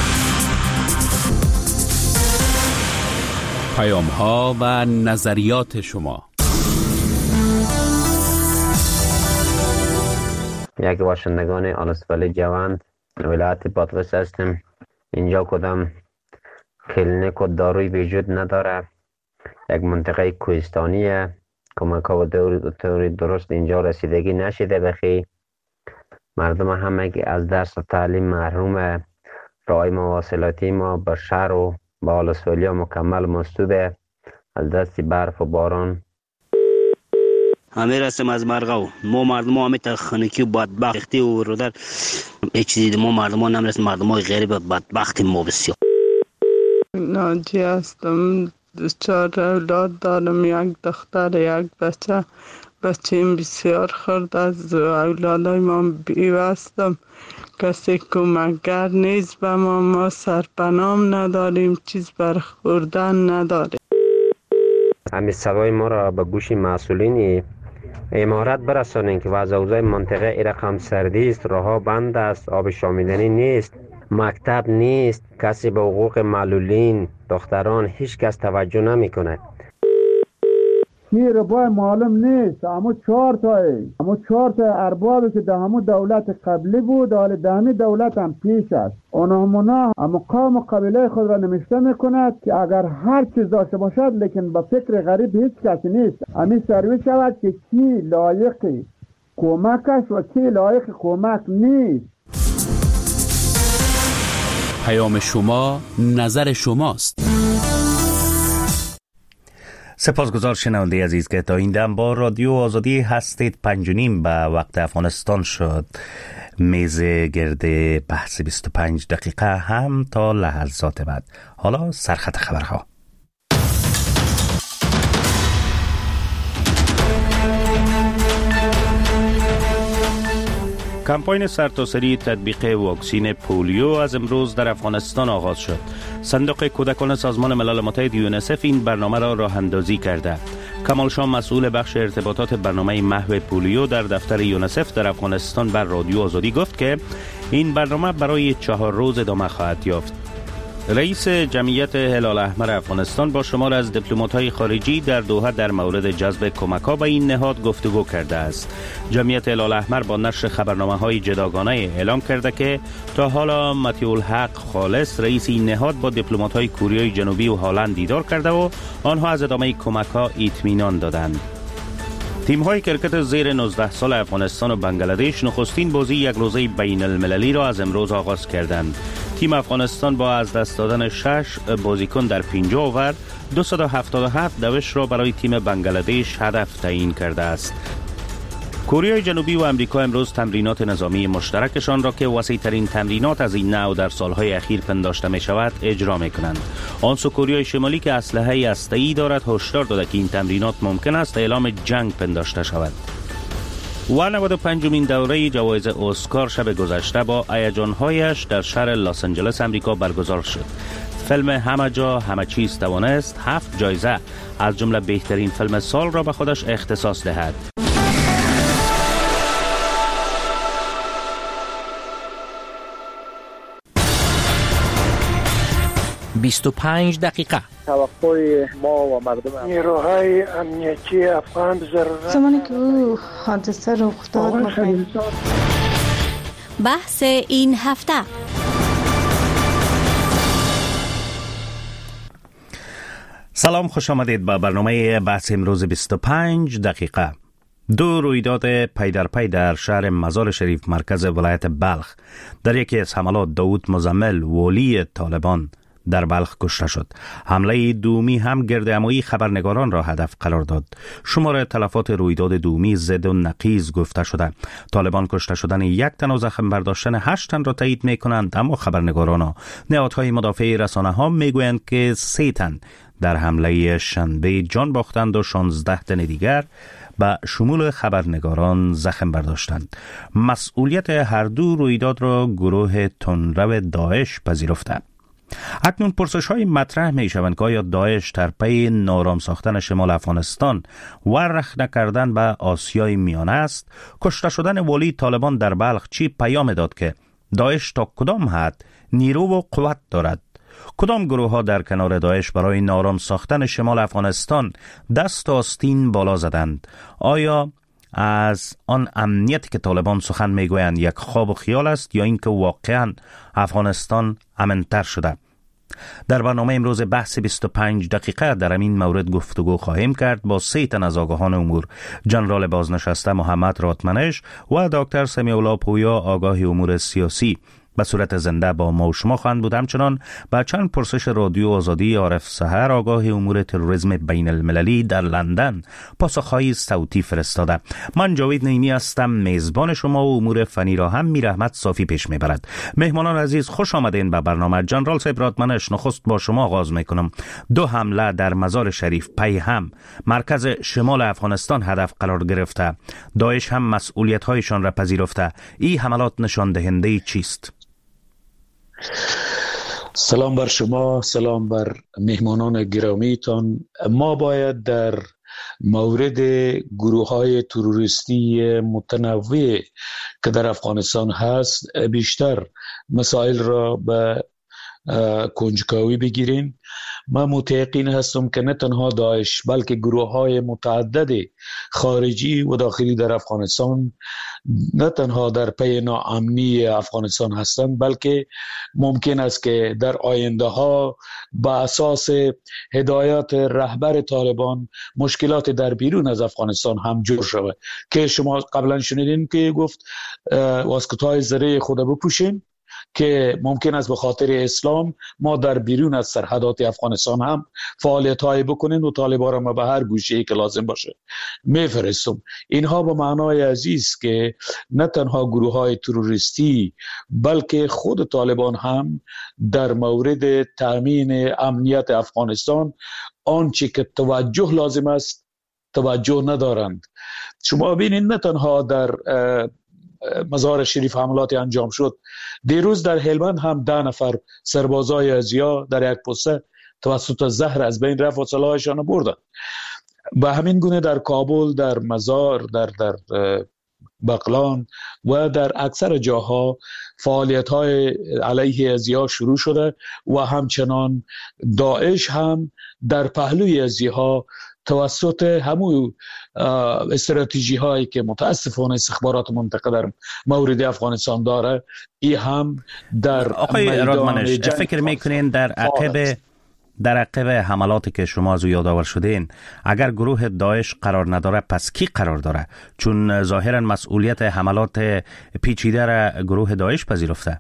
پیام ها و نظریات شما.
یک باشندگان آلسپلی جوان ولایت بادغیس هستیم. اینجا کدام کلینیک و داروی وجود نداره. یک منطقه کوهستانیه. کمک ها و دوری درست اینجا رسیدگی نشده بخی. مردم همگی از درس و تعلیم محرومه. راه مواصلاتی ما به شهر و با آلسولیا مکمل مستوبه از دست برف و باران.
امیر هستم از مرغاو. ما مردم همه تخنیکی و بدبختی و رو در هیچ چیزی ما مردم ها نمیرسیم. مردم های غریب بدبختی ما بسیار.
ناجی هستم. چهار اولاد دارم، یک دختر یک بچه. بچه این بسیار خرد از اولادای ما بیوستم. کسی کمکگر نیست به ما. ما سرپنام نداریم، چیز برخوردن نداریم.
همین صدای ما را به گوش مسئولین امارت برسانید که وضع اوضاع منطقه ای رقم سردی است، راهها بند است، آب شامیدنی نیست، مکتب نیست، کسی به حقوق معلولین دختران هیچ کس توجه نمی کند.
کی ربای معلوم نیست، اما چهار تایی اما چهار تا اربابی که در همون دولت قبلی بود، حال در همین دولت هم پیش است. اونها اما قوم و قبیله خود را نمیشته میکند که اگر هر چیز داشته باشد لیکن با فکر غریب هیچ کسی نیست. همین سروی شود که کی لایق کمک است و کی لایق کمک نیست.
پیام شما نظر شماست.
سپاسگزار شنونده عزیز که تا این دم با رادیو آزادی هستید. پنج و نیم به وقت افغانستان شد. میز گرد بحث بیست و پنج دقیقه هم تا لحظات بعد. حالا سرخط خبرها. کمپاین سرتاسری تطبیق واکسین پولیو از امروز در افغانستان آغاز شد. صندوق کودکان سازمان ملل متحد یونیسف این برنامه را راه اندازی کرده. کمال شاه مسئول بخش ارتباطات برنامه محو پولیو در دفتر یونیسف در افغانستان بر رادیو آزادی گفت که این برنامه برای چهار روز ادامه خواهد یافت. رئیس جمعیت هلال احمر افغانستان با شمار از دیپلمات‌های خارجی در دوحه در مورد جذب کمک‌ها به این نهاد گفتگو کرده است. جمعیت هلال احمر با نشر خبرنامه‌های جداگانه اعلام کرده که تا حالا مطیع الحق خالص رئیس این نهاد با دیپلمات‌های کوریای جنوبی و هلند دیدار کرده و آنها از ادامه کمک‌ها اطمینان دادند. تیم‌های کرکت زیر نوزده سال افغانستان و بنگلادش نخستین بازی یک روزه بین المللی را از امروز آغاز کردند. تیم افغانستان با از دست دادن شش بازیکن در پنجاه اوور دویست و هفتاد و هفت دوش را برای تیم بنگلادش هدف تعیین کرده است. کره جنوبی و امریکا امروز تمرینات نظامی مشترکشان را که وسیع‌ترین تمرینات از این نوع در سالهای اخیر پنداشته می شود اجرا می کنند. آن سو کره شمالی که اسلحه هسته‌ای دارد هشدار داده که این تمرینات ممکن است اعلام جنگ پنداشته شود. و نود و پنجمین دوره جوایز اسکار شب گذشته با هیجان‌هایش در شهر لس آنجلس امریکا برگزار شد. فیلم همه جا همه چیز توانست هفت جایزه از جمله بهترین فیلم سال را به خودش اختصاص دهد.
بیست و پنج دقیقه.
توقع ما و مردم نیروهای امنیتی افغان ضرورت
زمانی که او حادثه رخ داد.
بحث این هفته.
سلام، خوش آمدید به برنامه بحث امروز بیست و پنج دقیقه. دو رویداد پی در پی در شهر مزار شریف مرکز ولایت بلخ. در یکی از حملات داود مزمل والی طالبان در بلخ کشته شد. حمله دومی هم گردهمایی خبرنگاران را هدف قرار داد. شمار تلفات رویداد دومی ضد و نقیض گفته شده. طالبان کشته شدن یک تن و زخم برداشتن هشت تن را تایید می کنند، اما خبرنگاران و نهادهای مدافع رسانه ها می گویند که سه تن در حمله شنبه جان باختند و شانزده تن دیگر به شمول خبرنگاران زخم برداشتند. مسئولیت هر دو رویداد را گروه تندرو داعش پذیرفته. اکنون پرسش های مطرح می شوند که آیا داعش در پی نارام ساختن شمال افغانستان و رخ نکردن به آسیای میانه است؟ کشته شدن والی طالبان در بلخ چی پیام داد که داعش تا کدام حد نیرو و قوت دارد؟ کدام گروه ها در کنار داعش برای نارام ساختن شمال افغانستان دست آستین بالا زدند؟ آیا از آن امنیتی که طالبان سخن میگویند یک خواب و خیال است یا اینکه واقعا افغانستان امن‌تر شده؟ در برنامه امروز بحث بیست و پنج دقیقه در این مورد گفتگو خواهیم کرد با سه تن از آگاهان امور: جنرال بازنشسته محمد راتمنش و دکتر سمیع الله پویا آگاه امور سیاسی. به صورت زنده با ما و شما خواهند بود. همچنان با چند پرسش رادیو آزادی عارف سحر آگاه امور تروریسم بین المللی در لندن پاسخهای صوتی فرستاده. من جاوید نعیمی هستم، میزبان شما و امور فنی را هم میر احمد صافی پیش میبرد. مهمانان عزیز خوش آمدین به برنامه. جنرال صاحب رادمنش، نخست با شما آغاز میکنم. دو حمله در مزار شریف پی هم مرکز شمال افغانستان هدف قرار گرفته. داعش هم مسئولیت هایشان را پذیرفته. این حملات نشان دهنده چیست؟
سلام بر شما، سلام بر مهمانان گرامیتان. ما باید در مورد گروه های تروریستی متنوع که در افغانستان هست بیشتر مسائل را به کنجکاوی بگیریم. من متیقن هستم که نه تنها داعش بلکه گروه های متعدد خارجی و داخلی در افغانستان نه تنها در پی ناامنی افغانستان هستند، بلکه ممکن است که در آینده ها با اساس هدایات رهبر طالبان مشکلات در بیرون از افغانستان هم جور شود که شما قبلا شنیدین که گفت واسکت‌های زره خود بپوشین که ممکن است به خاطر اسلام ما در بیرون از سرحدات افغانستان هم فعالیت‌های بکنیم و طالبان را ما به هر گوشه‌ای که لازم باشه میفرستم. اینها به معنای عزیز که نه تنها گروه‌های تروریستی بلکه خود طالبان هم در مورد تامین امنیت افغانستان آنچه که توجه لازم است توجه ندارند. شما ببینید نه تنها در مزار شریف حملات انجام شد، دیروز در هلمند هم ده نفر سربازای ازیا در یک پسته توسط زهر از بین رفت و سلاحشان بردن. به همین گونه در کابل، در مزار، در در بغلان و در اکثر جاها فعالیت های علیه ازیا شروع شده و همچنان داعش هم در پهلوی ازیها توسط همون استراتژی هایی که متاسفانه استخبارات منطقه در مورد افغانستان داره، ای هم در
آقای رادمنش فکر میکنین در عقب در عقب حملاتی که شما از او یادآور شدین اگر گروه داعش قرار نداره پس کی قرار داره؟ چون ظاهرا مسئولیت حملات پیچیده را گروه داعش پذیرفته.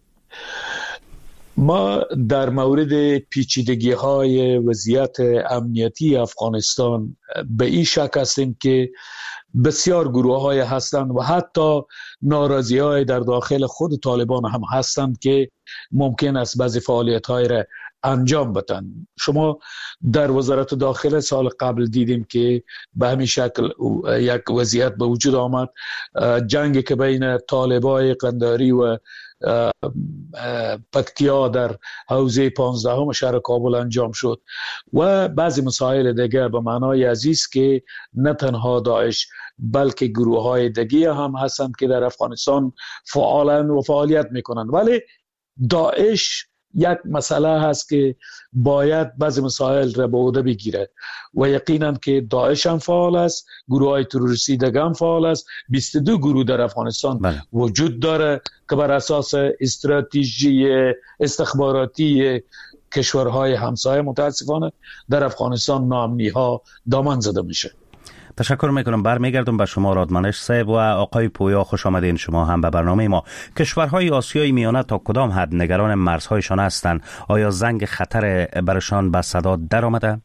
ما در مورد پیچیدگی های وضعیت امنیتی افغانستان به این شک هستیم که بسیار گروه های هستند و حتی ناراضی های در داخل خود طالبان هم هستند که ممکن است بعضی فعالیت های را انجام بدن. شما در وزارت داخله سال قبل دیدیم که به همین شکل یک وضعیت به وجود آمد. جنگی که بین طالبای قنداری و پکتیا در حوزه پانزدهم شهر کابل انجام شد و بعضی مسائل دیگه به معنای عزیز که نه تنها داعش بلکه گروه های دیگه هم هستند که در افغانستان فعالن و فعالیت میکنند. ولی داعش یک مسئله هست که باید بعضی مسائل را به عهده بگیره و یقینا که داعش هم فعال است، گروه های تروریستی دیگه هم فعال است. بیست و دو گروه در افغانستان بله. وجود داره که بر اساس استراتژی استخباراتی کشورهای همسایه متاسفانه در افغانستان ناامنی ها دامن زده میشه.
تشکر میکنم. برمیگردم به شما رادمنش صاحب و آقای پویا. خوش آمدین شما هم به برنامه ما. کشورهای آسیای میانه تا کدام حد نگران مرزهایشان هستند؟ آیا زنگ خطر برشان به صدا در آمده؟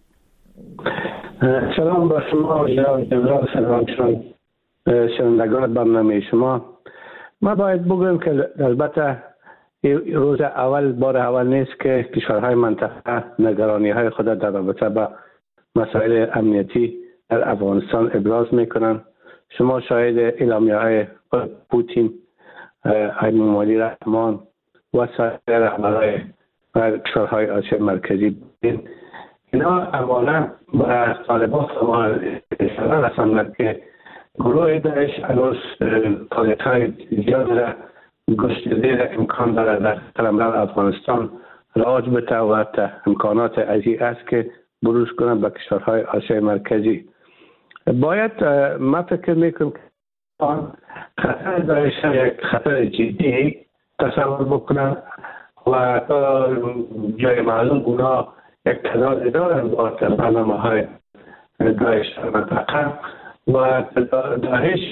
سلام با شما و جنرال سلام چون شنوندگان برنامه شما. ما باید بگویم که البته روز اول بار اول نیست که کشورهای منطقه نگرانی های خود در رابطه با مسائل امنیتی در افغانستان ابراز میکنن. شما شاهد اعلامیه های پوتین، ایمانوئل رحمان و سایر رهبرهای کشورهای آسیا مرکزی بودین. اینا اولا با طالبان سوال هستند که گروه داعش هنوز فعالیت‌های زیاد را گسترده امکان دارد در قلمرو افغانستان رواج بده و امکانات عزیز است که بروز کنند به کشورهای آسیا مرکزی. باید ما فکر میکنم که خطر داعش یک خطر جدی تصور بکنن و تا جای معلوم اونا یک تعداد دارن با برنامه های داعش در منطقه و داعش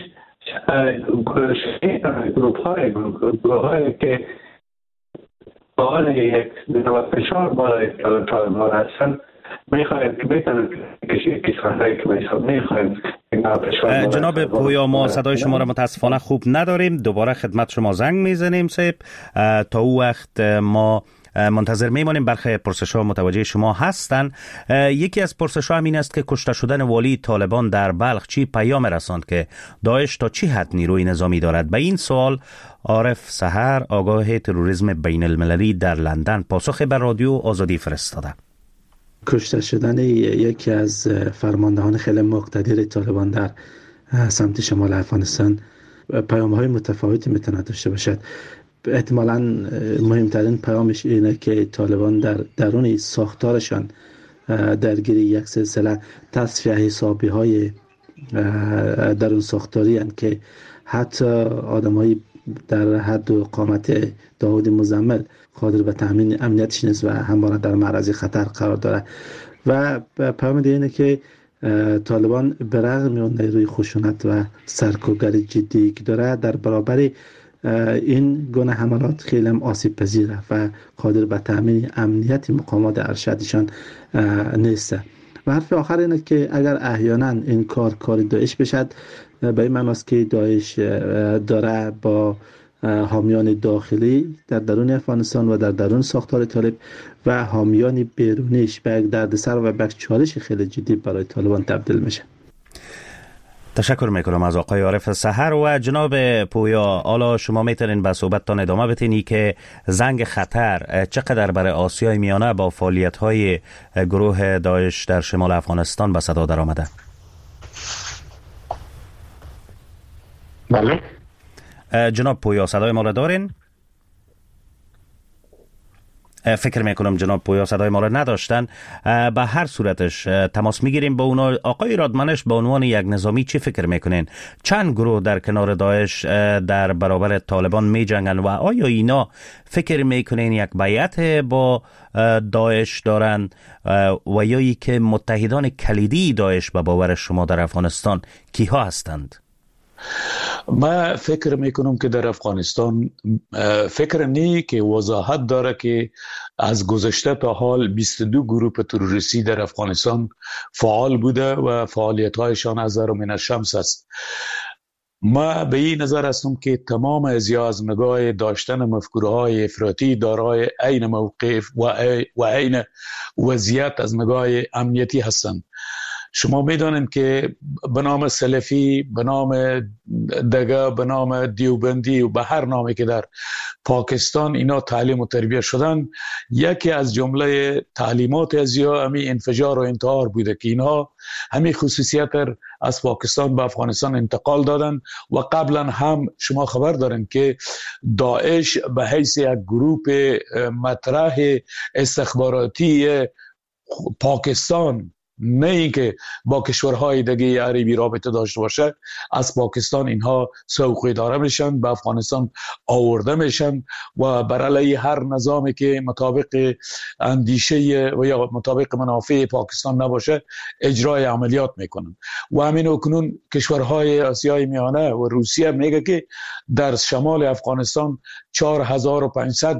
گروپ های گروه های که حال یک نوع فشار بالای طالبان هستن میخواهیم که بتونن کشورهایی که میخواهیم
جناب پویا، ما صدای شما را متاسفانه خوب نداریم. دوباره خدمت شما زنگ میزنیم صاحب. تا او وقت ما منتظر میمانیم. برخی پرسش‌ها متوجه شما هستند. یکی از پرسش‌ها همین است که کشته شدن والی طالبان در بلخ چی پیام رساند که داعش تا چی حد نیروی نظامی دارد؟ به این سوال عارف سحر، آگاه تروریسم بین المللی در لندن، پاسخ بر رادیو آزادی فرستاده.
کشته شدن یکی از فرماندهان خیلی مقتدر طالبان در سمت شمال افغانستان پیام‌های متفاوتی میتونه داشته باشد. احتمالاً مهمترین پیامش اینه که طالبان در درون ساختارشان درگیر یک سلسله تصفیه حسابی های درون ساختاری هستند که حتی آدمایی در حد و قامت داود مزمل قادر به تامین امنیتش نیست و همواره در معرض خطر قرار داره. و پیام دیگه اینه که طالبان به رغم اون نیروی خشونت و سرکوبگری جدی که داره در برابر این گونه حملات خیلی هم آسیب پذیره و قادر به تامین امنیت مقامات ارشدشان نیست. و حرف آخر اینه که اگر احیانا این کار کار داعش بشد، به این معنی است که داعش داره با حامیان داخلی در درون افغانستان و در درون ساختار طالب و حامیان بیرونیش به یک دردسر و به یک چالش خیلی جدی برای طالبان تبدیل میشه.
تشکر میکنم از آقای عارف سحر. و جناب پویا، حالا شما میتونین به صحبتتان ادامه بدین که زنگ خطر چقدر برای آسیای میانه با فعالیت‌های گروه داعش در شمال افغانستان به صدا در آمده؟
بله
جناب پویا، صدای ما را دارین؟ فکر میکنم جناب پویا صدای ما را نداشتن. به هر صورتش تماس میگیریم با اونا. آقای رادمنش به عنوان یک نظامی چی فکر میکنین؟ چند گروه در کنار داعش در برابر طالبان میجنگن و آیا اینا فکر میکنین یک بیعت با داعش دارن و یا ای که متحدان کلیدی داعش به باور شما در افغانستان کیها هستند؟
ما فکر میکنم که در افغانستان فکر نی که وضاحت داره که از گذشته تا حال بیست و دو گروه تروریستی در افغانستان فعال بوده و فعالیت‌هایشان از من الشمس است. ما به این نظر هستم که تمام ازیا از نگاه داشتن مفکورهای افراطی دارای عین موقف و عین وضعیت از نگاه امنیتی هستند. شما میدانید که به نام سلفی، به نام دگه، به نام دیوبندی و به هر نامی که در پاکستان اینا تعلیم و تربیت شدن، یکی از جمله تعلیمات ازیا همی انفجار و انتحار بوده که اینها همین خصوصیت از پاکستان به افغانستان انتقال دادن. و قبلا هم شما خبر دارین که داعش به حیث یک گروه مطرح استخباراتی پاکستان، نه اینکه با کشورهای دیگه عربی رابطه داشته باشه، از پاکستان اینها سوق اداره میشن، به افغانستان آورده میشن و بر علیه هر نظامی که مطابق اندیشه و یا مطابق منافع پاکستان نباشه اجرای عملیات میکنن. و همین اکنون کشورهای آسیای میانه و روسیه میگه که در شمال افغانستان چهار هزار و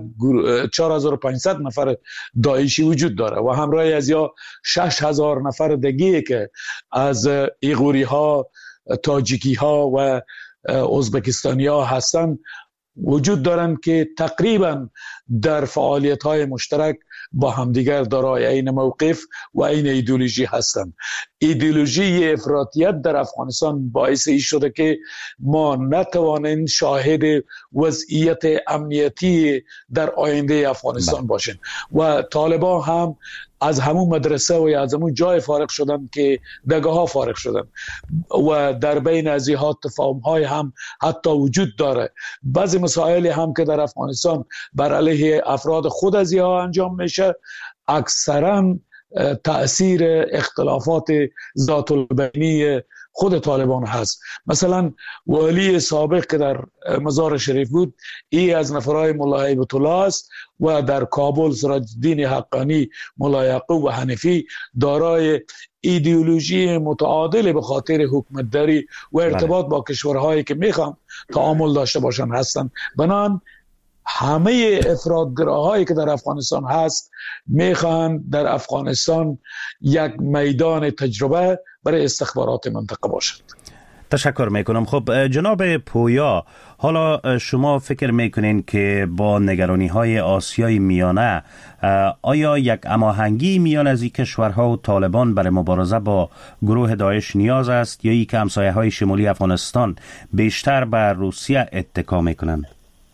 پانصد نفر داعشی وجود داره و همراه از یا شش هزار نفر دیگه که از ایغوری ها، تاجیکی ها و ازبکستانی ها هستن وجود دارن که تقریبا در فعالیت های مشترک با همدیگر دارای این موقف و این ایدئولوژی هستند. ایدئولوژی افراطیت در افغانستان باعث این شده که ما نتوانیم شاهد وضعیت امنیتی در آینده افغانستان باشیم و طالبان هم از همون مدرسه و از همون جای فارغ شدن که دگه ها فارغ شدن و در بین از اینها تفاهم های هم حتی وجود داره. بعضی مسائل هم که در افغانستان بر علیه افراد خود از اینها انجام میشه اکثرا تأثیر اختلافات ذات البینی خود طالبان هست. مثلا والی سابق که در مزار شریف بود، ای از نفرهای مولا هیبت الله است و در کابل سراج الدین حقانی، مولا یعقوب و حنفی دارای ایدئولوژی متعادل به خاطر حکومت داری و ارتباط با کشورهایی که میخوان تعامل داشته باشن هستند. بنان همه افراطگراهایی که در افغانستان هست میخوان در افغانستان یک میدان تجربه برای استخبارات منطقه باشد.
تشکر میکنم. خب جناب پویا، حالا شما فکر میکنین که با نگرانی های آسیای میانه آیا یک هماهنگی میان از این کشورها و طالبان برای مبارزه با گروه داعش نیاز است یا ای که همسایه های شمالی افغانستان بیشتر بر روسیه اتکا میکنند؟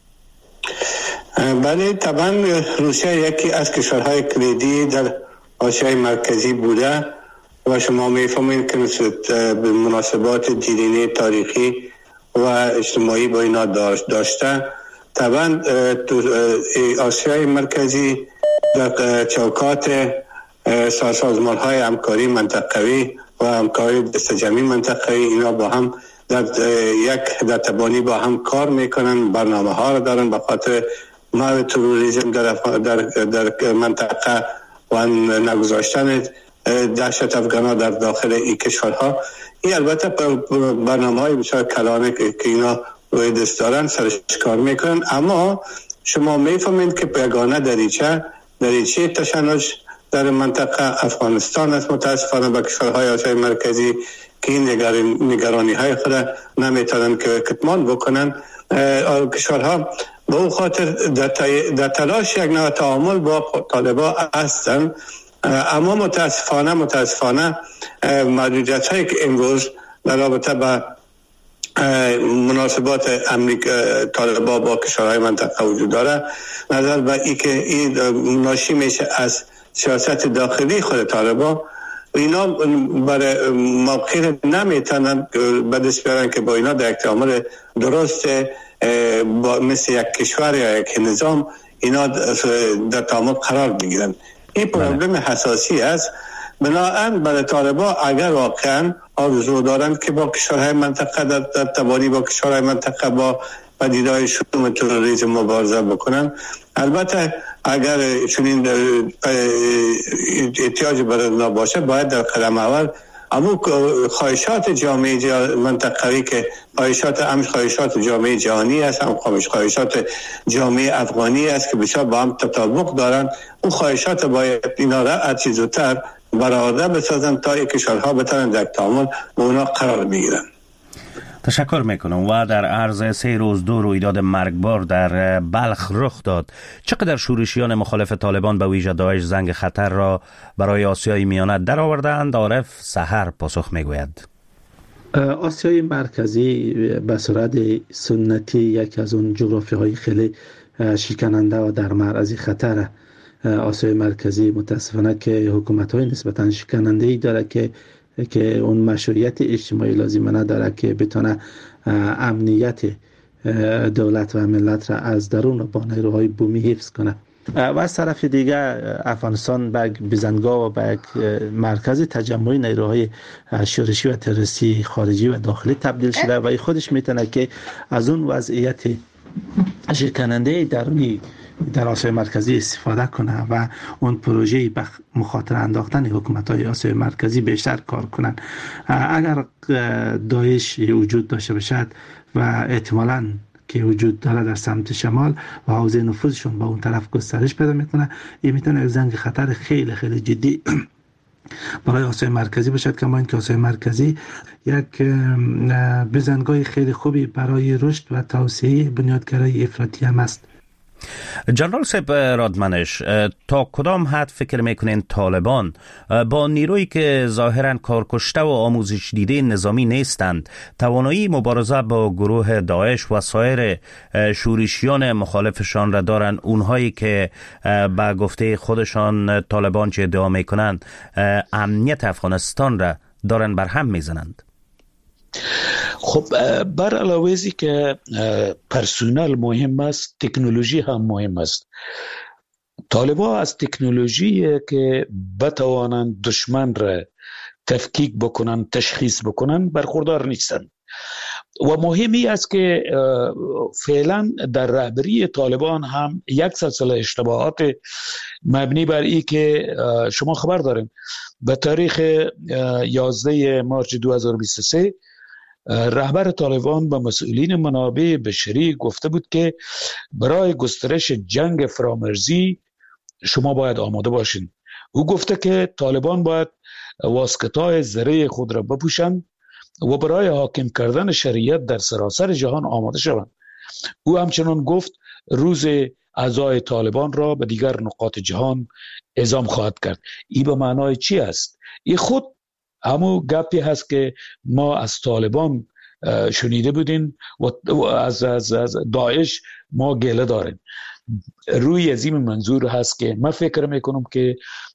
بله، طبعا روسیه یکی از کشورهای کلیدی در آسیای مرکزی بوده و شما میفهمید که به مناسبات دینی، تاریخی و اجتماعی با اینا داشته. طبعا تو آسیای مرکزی در چوکات سازمان های همکاری منطقوی و همکاری دستجمعی منطقوی اینا با هم در یک در تبانی با هم کار میکنن، برنامه ها رو دارن به خاطر محو تروریسم در, در, در منطقه و نگذاشتن دهشت افغان در داخل این کشورها. این البته برنامه های بسیار کلانه که اینا روی دست دارن سرش کار میکنن، اما شما میفهمید که یگانه دریچه دریچه تشنج در منطقه افغانستان است. متاسفانه با کشورهای آسیای مرکزی که این نگرانی های خود نمیتونن که کتمان بکنن، کشورها به اون خاطر در تلاش یک نوع تعامل با طالبان هستن. اما متاسفانه متاسفانه محدودیت هایی که امروز در رابطه با مناسبات امریکا طالبان با کشورهای منطقه وجود داره، نظر به ای که این ناشی میشه از سیاست داخلی خود طالبان. اینا برای موقع نمیتونن به دست بیارن که با اینا در یک تعامل درست با مثل یک کشور یا یک نظام اینا در تعامل قرار بگیرن. این پروبلم حساسی است. بنابراین برای طالبان اگر واقعا آرزو دارند که با کشورهای منطقه در, در تبانی با کشورهای منطقه با پدیده‌های شوم تروریسم مبارزه بکنن، البته اگر چنین احتیاج برای نباشه باید در قدم اول اما خواهشات جامعه منطقه‌ای که خواهشات امش خواهشات جامعه جهانی است، هم خواهشات جامعه افغانی است که بسیار با هم تطابق دارند، اون خواهشات باید اینا را از چیز زودتر برآورده بسازن تا این کشورها بتونن در تعامل با اونا قرار بگیرن.
تشکر میکنم. و در عرض سه روز دو رویداد مرگبار در بلخ رخ داد. چقدر شورشیان مخالف طالبان به ویژه داعش زنگ خطر را برای آسیای میانه در آوردند؟ عارف سحر پاسخ میگوید.
آسیای مرکزی به صورت سنتی یکی از اون جغرافی های خیلی شکننده و در معرض خطر. آسیای مرکزی متاسفانه که حکومت های نسبتا شکننده ای داره که که اون مشروعیت اجتماعی لازم نداره که بتونه امنیت دولت و ملت را از درون با نیروهای بومی حفظ کنه. و از طرف دیگه افغانستان به بزنگاه و به مرکز تجمع نیروهای شورشی و تروریستی خارجی و داخلی تبدیل شده و خودش میتونه که از اون وضعیت شکننده درونی در آسیای مرکزی استفاده کنه و اون پروژه‌ای به مخاطره انداختن حکومت‌های آسیای مرکزی بیشتر کار کنن. اگر داعش وجود داشته باشد و احتمالاً که وجود داره در سمت شمال و حوزه نفوذشون با اون طرف گسترش پیدا میکنه، این میتونه زنگ خطر خیلی خیلی جدی برای آسیای مرکزی باشد. کما اینکه آسیای مرکزی یک بزنگاه خیلی خوبی برای رشد و توسعه بنیادگرای افراطی هم است.
جنرال سیب رادمنش، تا کدام حد فکر میکنین طالبان با نیرویی که ظاهرا کارکشته و آموزش دیده نظامی نیستند توانایی مبارزه با گروه داعش و سایر شورشیان مخالفشان را دارند، اونهایی که با گفته خودشان طالبان چه ادعا میکنند امنیت افغانستان را دارن بر هم میزنند؟
خب بر علاوه ازی که پرسونل مهم است، تکنولوژی هم مهم است. طالبان از تکنولوژی که بتوانند دشمن را تفکیک بکنن، تشخیص بکنن برخوردار نیستن. و مهمی است که فعلا در رهبری طالبان هم یک سلسله اشتباهات مبنی بر این که شما خبر دارین به تاریخ یازده مارس دو هزار و بیست و سه رهبر طالبان به مسئولین منابع بشری گفته بود که برای گسترش جنگ فرامرزی شما باید آماده باشین. او گفته که طالبان باید واسکتای زره خود را بپوشند و برای حاکم کردن شریعت در سراسر جهان آماده شوند. او همچنان گفت روز اعضای طالبان را به دیگر نقاط جهان اعزام خواهد کرد. این به معنای چی است؟ این خود همون گپی هست که ما از طالبان شنیده بودیم و از, از, از داعش ما گله داریم. روی از این منظور هست که من فکر میکنم که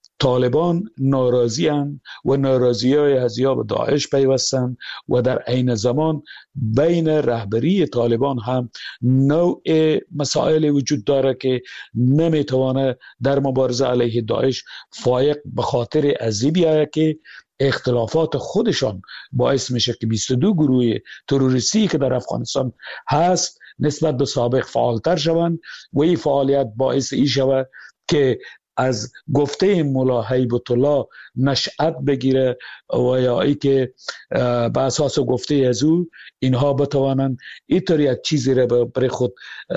طالبان ناراضی هستند و ناراضی های حزب داعش پیوستند و در عین زمان بین رهبری طالبان هم نوع مسائل وجود داره که نمیتوانه در مبارزه علیه داعش فایق به خاطر عذیبی است که اختلافات خودشان باعث میشه که بیست و دو گروه تروریستی که در افغانستان هست نسبت به سابق فعالتر شوند و این فعالیت باعث ای شود که از گفته ملا هیبت الله نشأت بگیره و یا ای که به اساس گفته از او اینها بتوانند اینطور یک چیزی را برای خود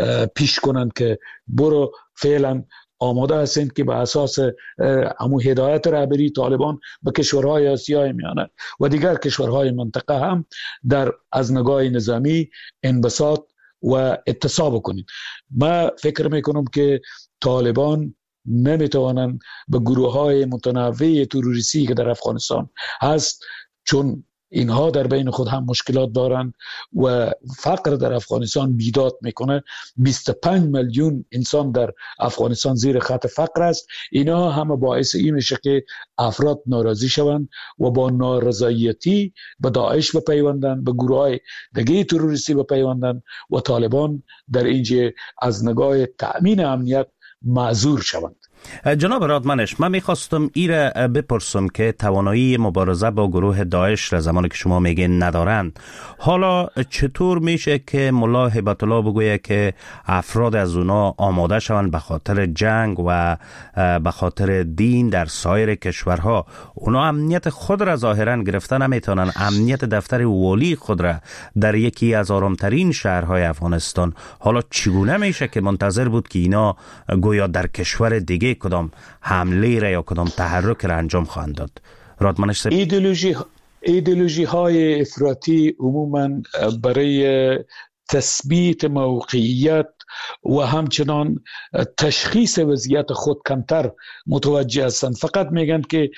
پیش کنند که برو فعلا آماده هستند که به اساس همون هدایت رهبری طالبان به کشورهای آسیای میانه و دیگر کشورهای منطقه هم در از نگاه نظامی انبساط و اتساع بکنید. من فکر میکنم که طالبان نمیتوانند به گروه های متنوع تروریستی که در افغانستان هست، چون اینها در بین خود هم مشکلات دارند و فقر در افغانستان بیداد میکنه. بیست و پنج میلیون انسان در افغانستان زیر خط فقر است. اینا همه باعث این میشه که افراد ناراضی شوند و با نارضایتی به داعش بپیوندند، به گروه های دیگه تروریستی بپیوندند و طالبان در اینجا از نگاه تأمین امنیت معذور شوند.
جناب رادمنش، من میخواستم ایره بپرسم که توانایی مبارزه با گروه داعش را زمانی که شما میگین ندارند، حالا چطور میشه که ملا هیبت الله بگویه که افراد از اونا آماده شوند به خاطر جنگ و به خاطر دین در سایر کشورها؟ اونا امنیت خود را ظاهرا گرفتن نمیتونن، امنیت دفتر والی خود را در یکی از آرامترین شهرهای افغانستان. حالا چگونه میشه که منتظر بود که اینا گویا در کشور دیگه کدام حمله را یا کدام تحرک را انجام خواهند داد؟ رادمنش سر
ایدئولوژی ایدئولوژی های افراطی عموما برای تثبیت موقعیت و همچنان تشخیص وضعیت خود کمتر متوجه هستند. فقط میگن که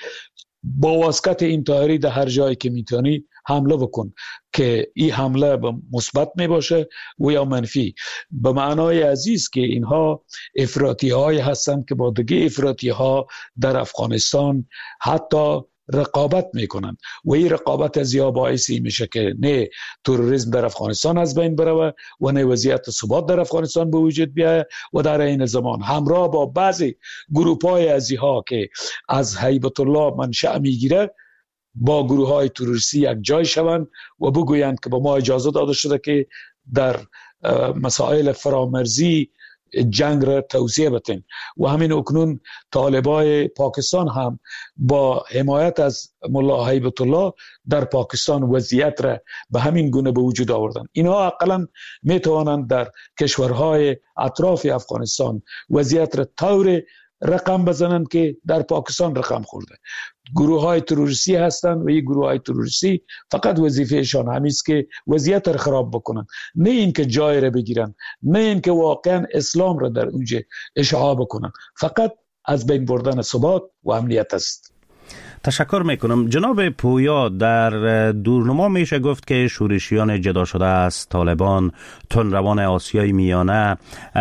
با واسکت انتحاری در هر جایی که میتونی حمله بکن، که این حمله مثبت می باشه و یا منفی. به معنای عزیز که اینها افراطی های هستند که با دیگه افراطی ها در افغانستان حتی رقابت میکنن و این رقابت از یا باعثی میشه که نه تروریسم در افغانستان از بین بره و نه وضعیت ثبات در افغانستان به وجود بیاید و در این زمان همراه با بعضی گروپ های ازی ها که از هیبت الله منشأ میگیره با گروه های تروریستی یک جای شوند و بگویند که با ما اجازه داده شده که در مسائل فرامرزی جنگ را توسعه بدیم. و همین اکنون طالبای پاکستان هم با حمایت از ملا هیبت الله در پاکستان وضعیت را به همین گونه به وجود آوردن. اینها اقلا می توانند در کشورهای اطراف افغانستان وضعیت را طور رقم بزنند که در پاکستان رقم خورده. گروه های تروریستی هستند و این گروه های تروریستی فقط وظیفهشان همیست که وضعیت را خراب بکنن، نه اینکه جای را بگیرن، نه اینکه واقعا اسلام را در اونجا اشاعه بکنن. فقط از بین بردن ثبات و امنیت است.
تشکر میکنم. جناب پویا، در دورنما میشه گفت که شورشیان جدا شده از طالبان، تندروان آسیای میانه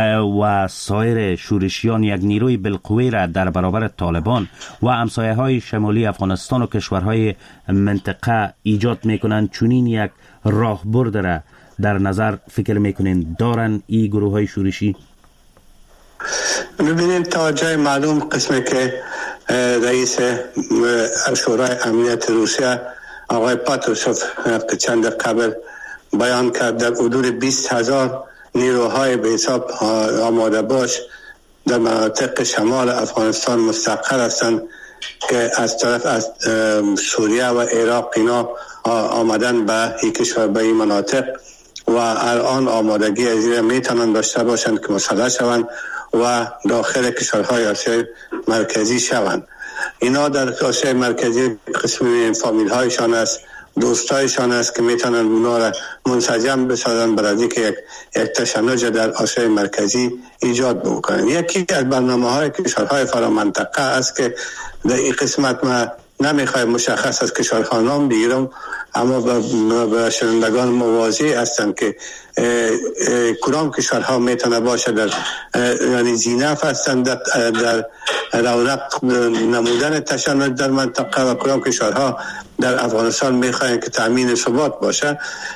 و سایر شورشیان یک نیروی بالقوه را در برابر طالبان و همسایه های شمالی افغانستان و کشورهای منطقه ایجاد میکنند. چنین یک راهبرد را در نظر فکر میکنین دارن این گروه های شورشی؟
ببینید تا جای معلوم قسمی که رئیس شورای امنیت روسیه آقای پاتروشوف چند قبل بیان کرد در حدود بیست هزار نیروهای به حساب آماده باش در مناطق شمال افغانستان مستقر هستند که از طرف از سوریه و عراق اینا آمدن به این کشور به این مناطق و الان آمادگی از این میتونن داشته باشند که مسلح شوند و داخل کشورهای آسیای مرکزی شوند. اینا در آسیای مرکزی قسمی فامیل هایشان است، دوستایشان است که میتونن اونا را منسجم بسازن برای اینکه یک یک تشنج در آسیای مرکزی ایجاد بکنن. یکی از برنامه‌های کشورهای فرامنطقه است که در این قسمت ما نمیخوایم مشخص از کشورها نام بگیرم، اما به شنوندگان موازی هستند که کدام کشورها میتونه باشه در یعنی زینف هستند در, در رونق نمودن تشنج در منطقه و کدام کشورها در افغانستان میخواین که تامین ثبات باشه.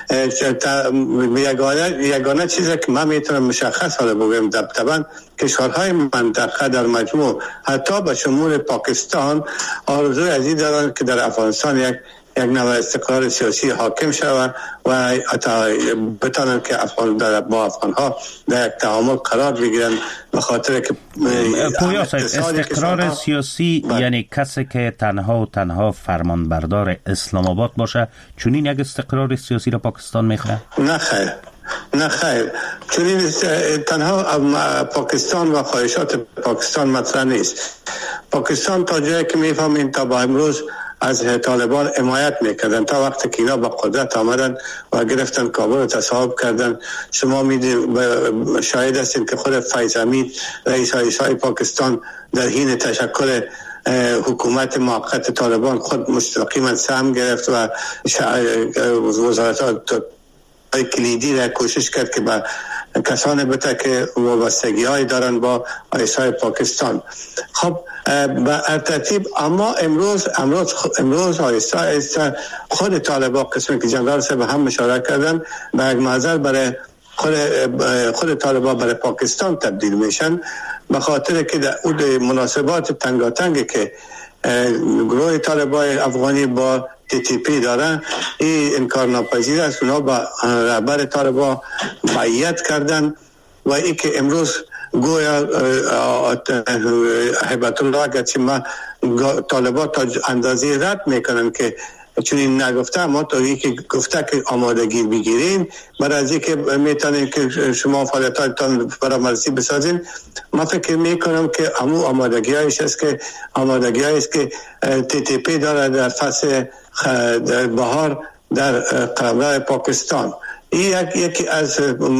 یگانه یگانه چیزی که من میتونم مشخص حالا بگم در طبعا کشورهای منطقه در مجموع حتی به شمول پاکستان آرزوی از این دارن که در افغانستان یک یک نوع استقرار سیاسی حاکم شود و بتانن که افغان با افغان ها در یک تعامل قرار بگیرن به خاطر که
پویا صاحب استقرار سیاسی با... یعنی کسی که تنها و تنها فرمان بردار اسلام آباد باشه چونین یک استقرار سیاسی را پاکستان میخواه؟
نه خیر نه خیر چونین تنها پاکستان و خواهشات پاکستان مطرح نیست. پاکستان تا جایی که میفهمین تا با امروز از طالبان حمایت میکردن تا وقتی که اینا به قدرت آمدن و گرفتن کابل رو تصاحب کردن. شما میدید شاهد هستید که خود فیض حمید رئیس های پاکستان در حین تشکل حکومت موقت طالبان خود مستقیما سهم گرفت و وزارت کلیدی را کوشش کرد که با کسانی بته که وابستگی های دارن با رئیسای پاکستان. خب به ترتیب اما امروز امروز امروز آیسته آیسته خود طالبان قسمی که جنرال صاحب هم مشارکت کردن به یک محضر برای خود خود طالبان برای پاکستان تبدیل میشن به خاطر که در اون مناسبات تنگاتنگی که گروه طالبان افغانی با تی تی پی دارن این انکار ناپذیر است. اونا با رهبر طالبان بیعت کردن و این که امروز گویا هیبت الله گرچه ما طالبان تا اندازه رد میکنن که چون این نگفته اما تا یکی گفته که آمادگی بگیرین برای از اینکه میتونین که شما فعالیتاتون برآمدی بسازین. ما فکر میکنم که همون آمادگی هایش است که آمادگی هایش که تی تی پی داره در فصل بهار در قلمرو پاکستان. این یکی از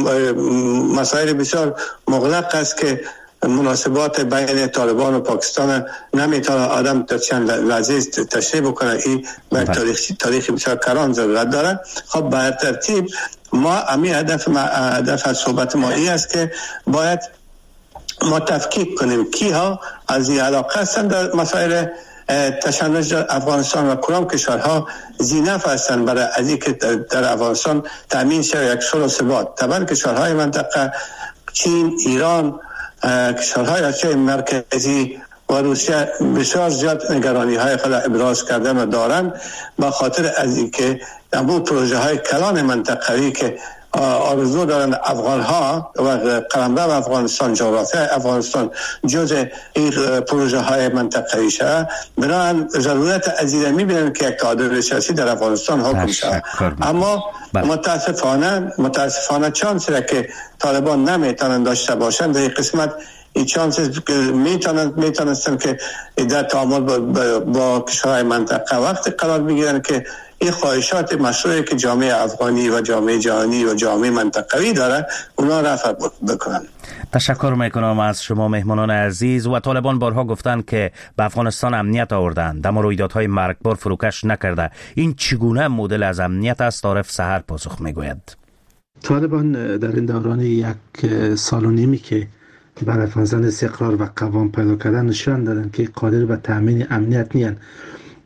مسائل بسیار مغلق است که مناسبات بین طالبان و پاکستان نمیتونه آدم در چند لحظه تشریح بکنه. این به تاریخ تاریخ بسیار کران ضرورت داره. خب به ترتیب ما همین هدف ما هدف از صحبت ما این است که باید ما تفکیک کنیم کی ها از این علاقه هستند در مسائل تشنج در افغانستان و کدام کشورها زینف هستند برای از اینکه در افغانستان تامین شود یک صلح و ثبات. طبعا کشورهای منطقه چین، ایران، کشورهای آسیای مرکزی و روسیه بسیار زیاد نگرانی های خود ابراز کردن و دارن به خاطر از اینکه اون پروژه های کلان منطقه‌ای که آرزو دارن افغان ها و قلمرو افغانستان جغرافی افغانستان جزء این پروژه های منطقه‌ای شه بنابراین ضرورت از این میبینن که یک تعادل سیاسی در افغانستان حاکم شه. اما متاسفانه متاسفانه چانسی را که طالبان نمیتونن داشته باشند در این قسمت این چانسی میتونن میتونستن که در تعامل با, با, با کشورهای منطقه وقتی قرار بگیرن که این خواهشات مشروعی که جامعه افغانی و جامعه جهانی و جامعه منطقوی داره اونا رفع بکنن.
تشکر میکنم از شما مهمانان عزیز. و طالبان بارها گفتند که به افغانستان امنیت آوردند اما رویدادهای مرگبار فروکش نکرده. این چگونه مدل از امنیت است؟ عارف سحر پاسخ میگوید.
طالبان در این دوران یک سال و نیمی که برای افغانستان استقرار و قوام پیدا کردن نشان دادن که قادر به تامین امنیت نیست.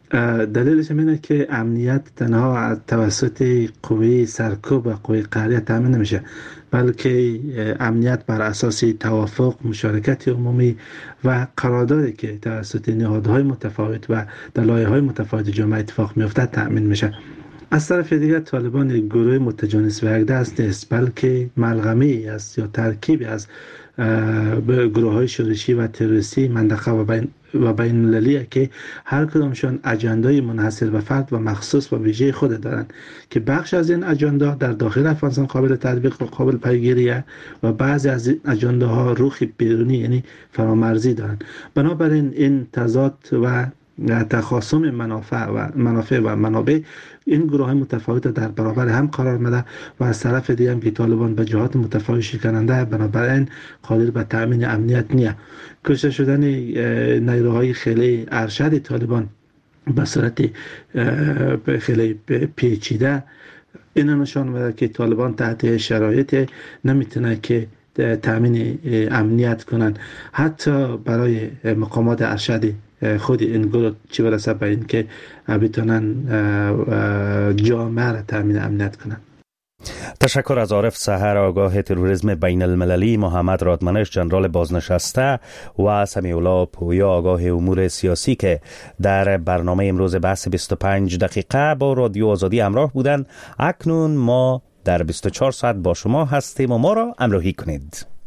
دلیلش اینه که امنیت تنها از توسط قوه سرکوب و قوه قهریه تامین نمیشه، بلکه امنیت بر اساس توافق، مشارکت عمومی و قراردادی که توسط نهادهای متفاوت و در لایه‌های متفاوت جامعه اتفاق میفته تامین میشه. از طرف دیگر طالبان گروه متجانس و یکدست نیست، بلکه ملغمه‌ای است یا ترکیبی از گروه‌های شورشی و تروریستی منطقه و بین و بین المللیه که هر کدامشان اجندای منحصر به فرد و مخصوص و ویژه خود دارند که بخش از این اجندا در داخل افغانستان قابل تطبیق و قابل پیگیریه و بعضی از این اجنداها روح بیرونی یعنی فرامرزی دارند. بنابراین این تضاد و تخاصم منافع و منافع و منابع این گروه های متفاوت در برابر هم قرار میده و از طرف دیگه هم که طالبان به جهات متفاوت شکننده، بنابراین قادر به تامین امنیت نیست. کشته شدن نیروهای خیلی ارشد طالبان به صورت خیلی پیچیده این نشان میده که طالبان تحت شرایط نمیتونه که تامین امنیت کنن، حتی برای مقامات ارشدی خود این گروه چی برسه به این که بتونن جامعه را تامین امنیت کنن.
تشکر از عارف سحر، آگاه تروریسم بین المللی، محمد رادمنش، جنرال بازنشسته و سمیع الله پویا، آگاه امور سیاسی که در برنامه امروز بحث بیست و پنج دقیقه با رادیو آزادی همراه بودند. اکنون ما در بیست و چهار ساعت با شما هستیم و ما را همراهی کنید.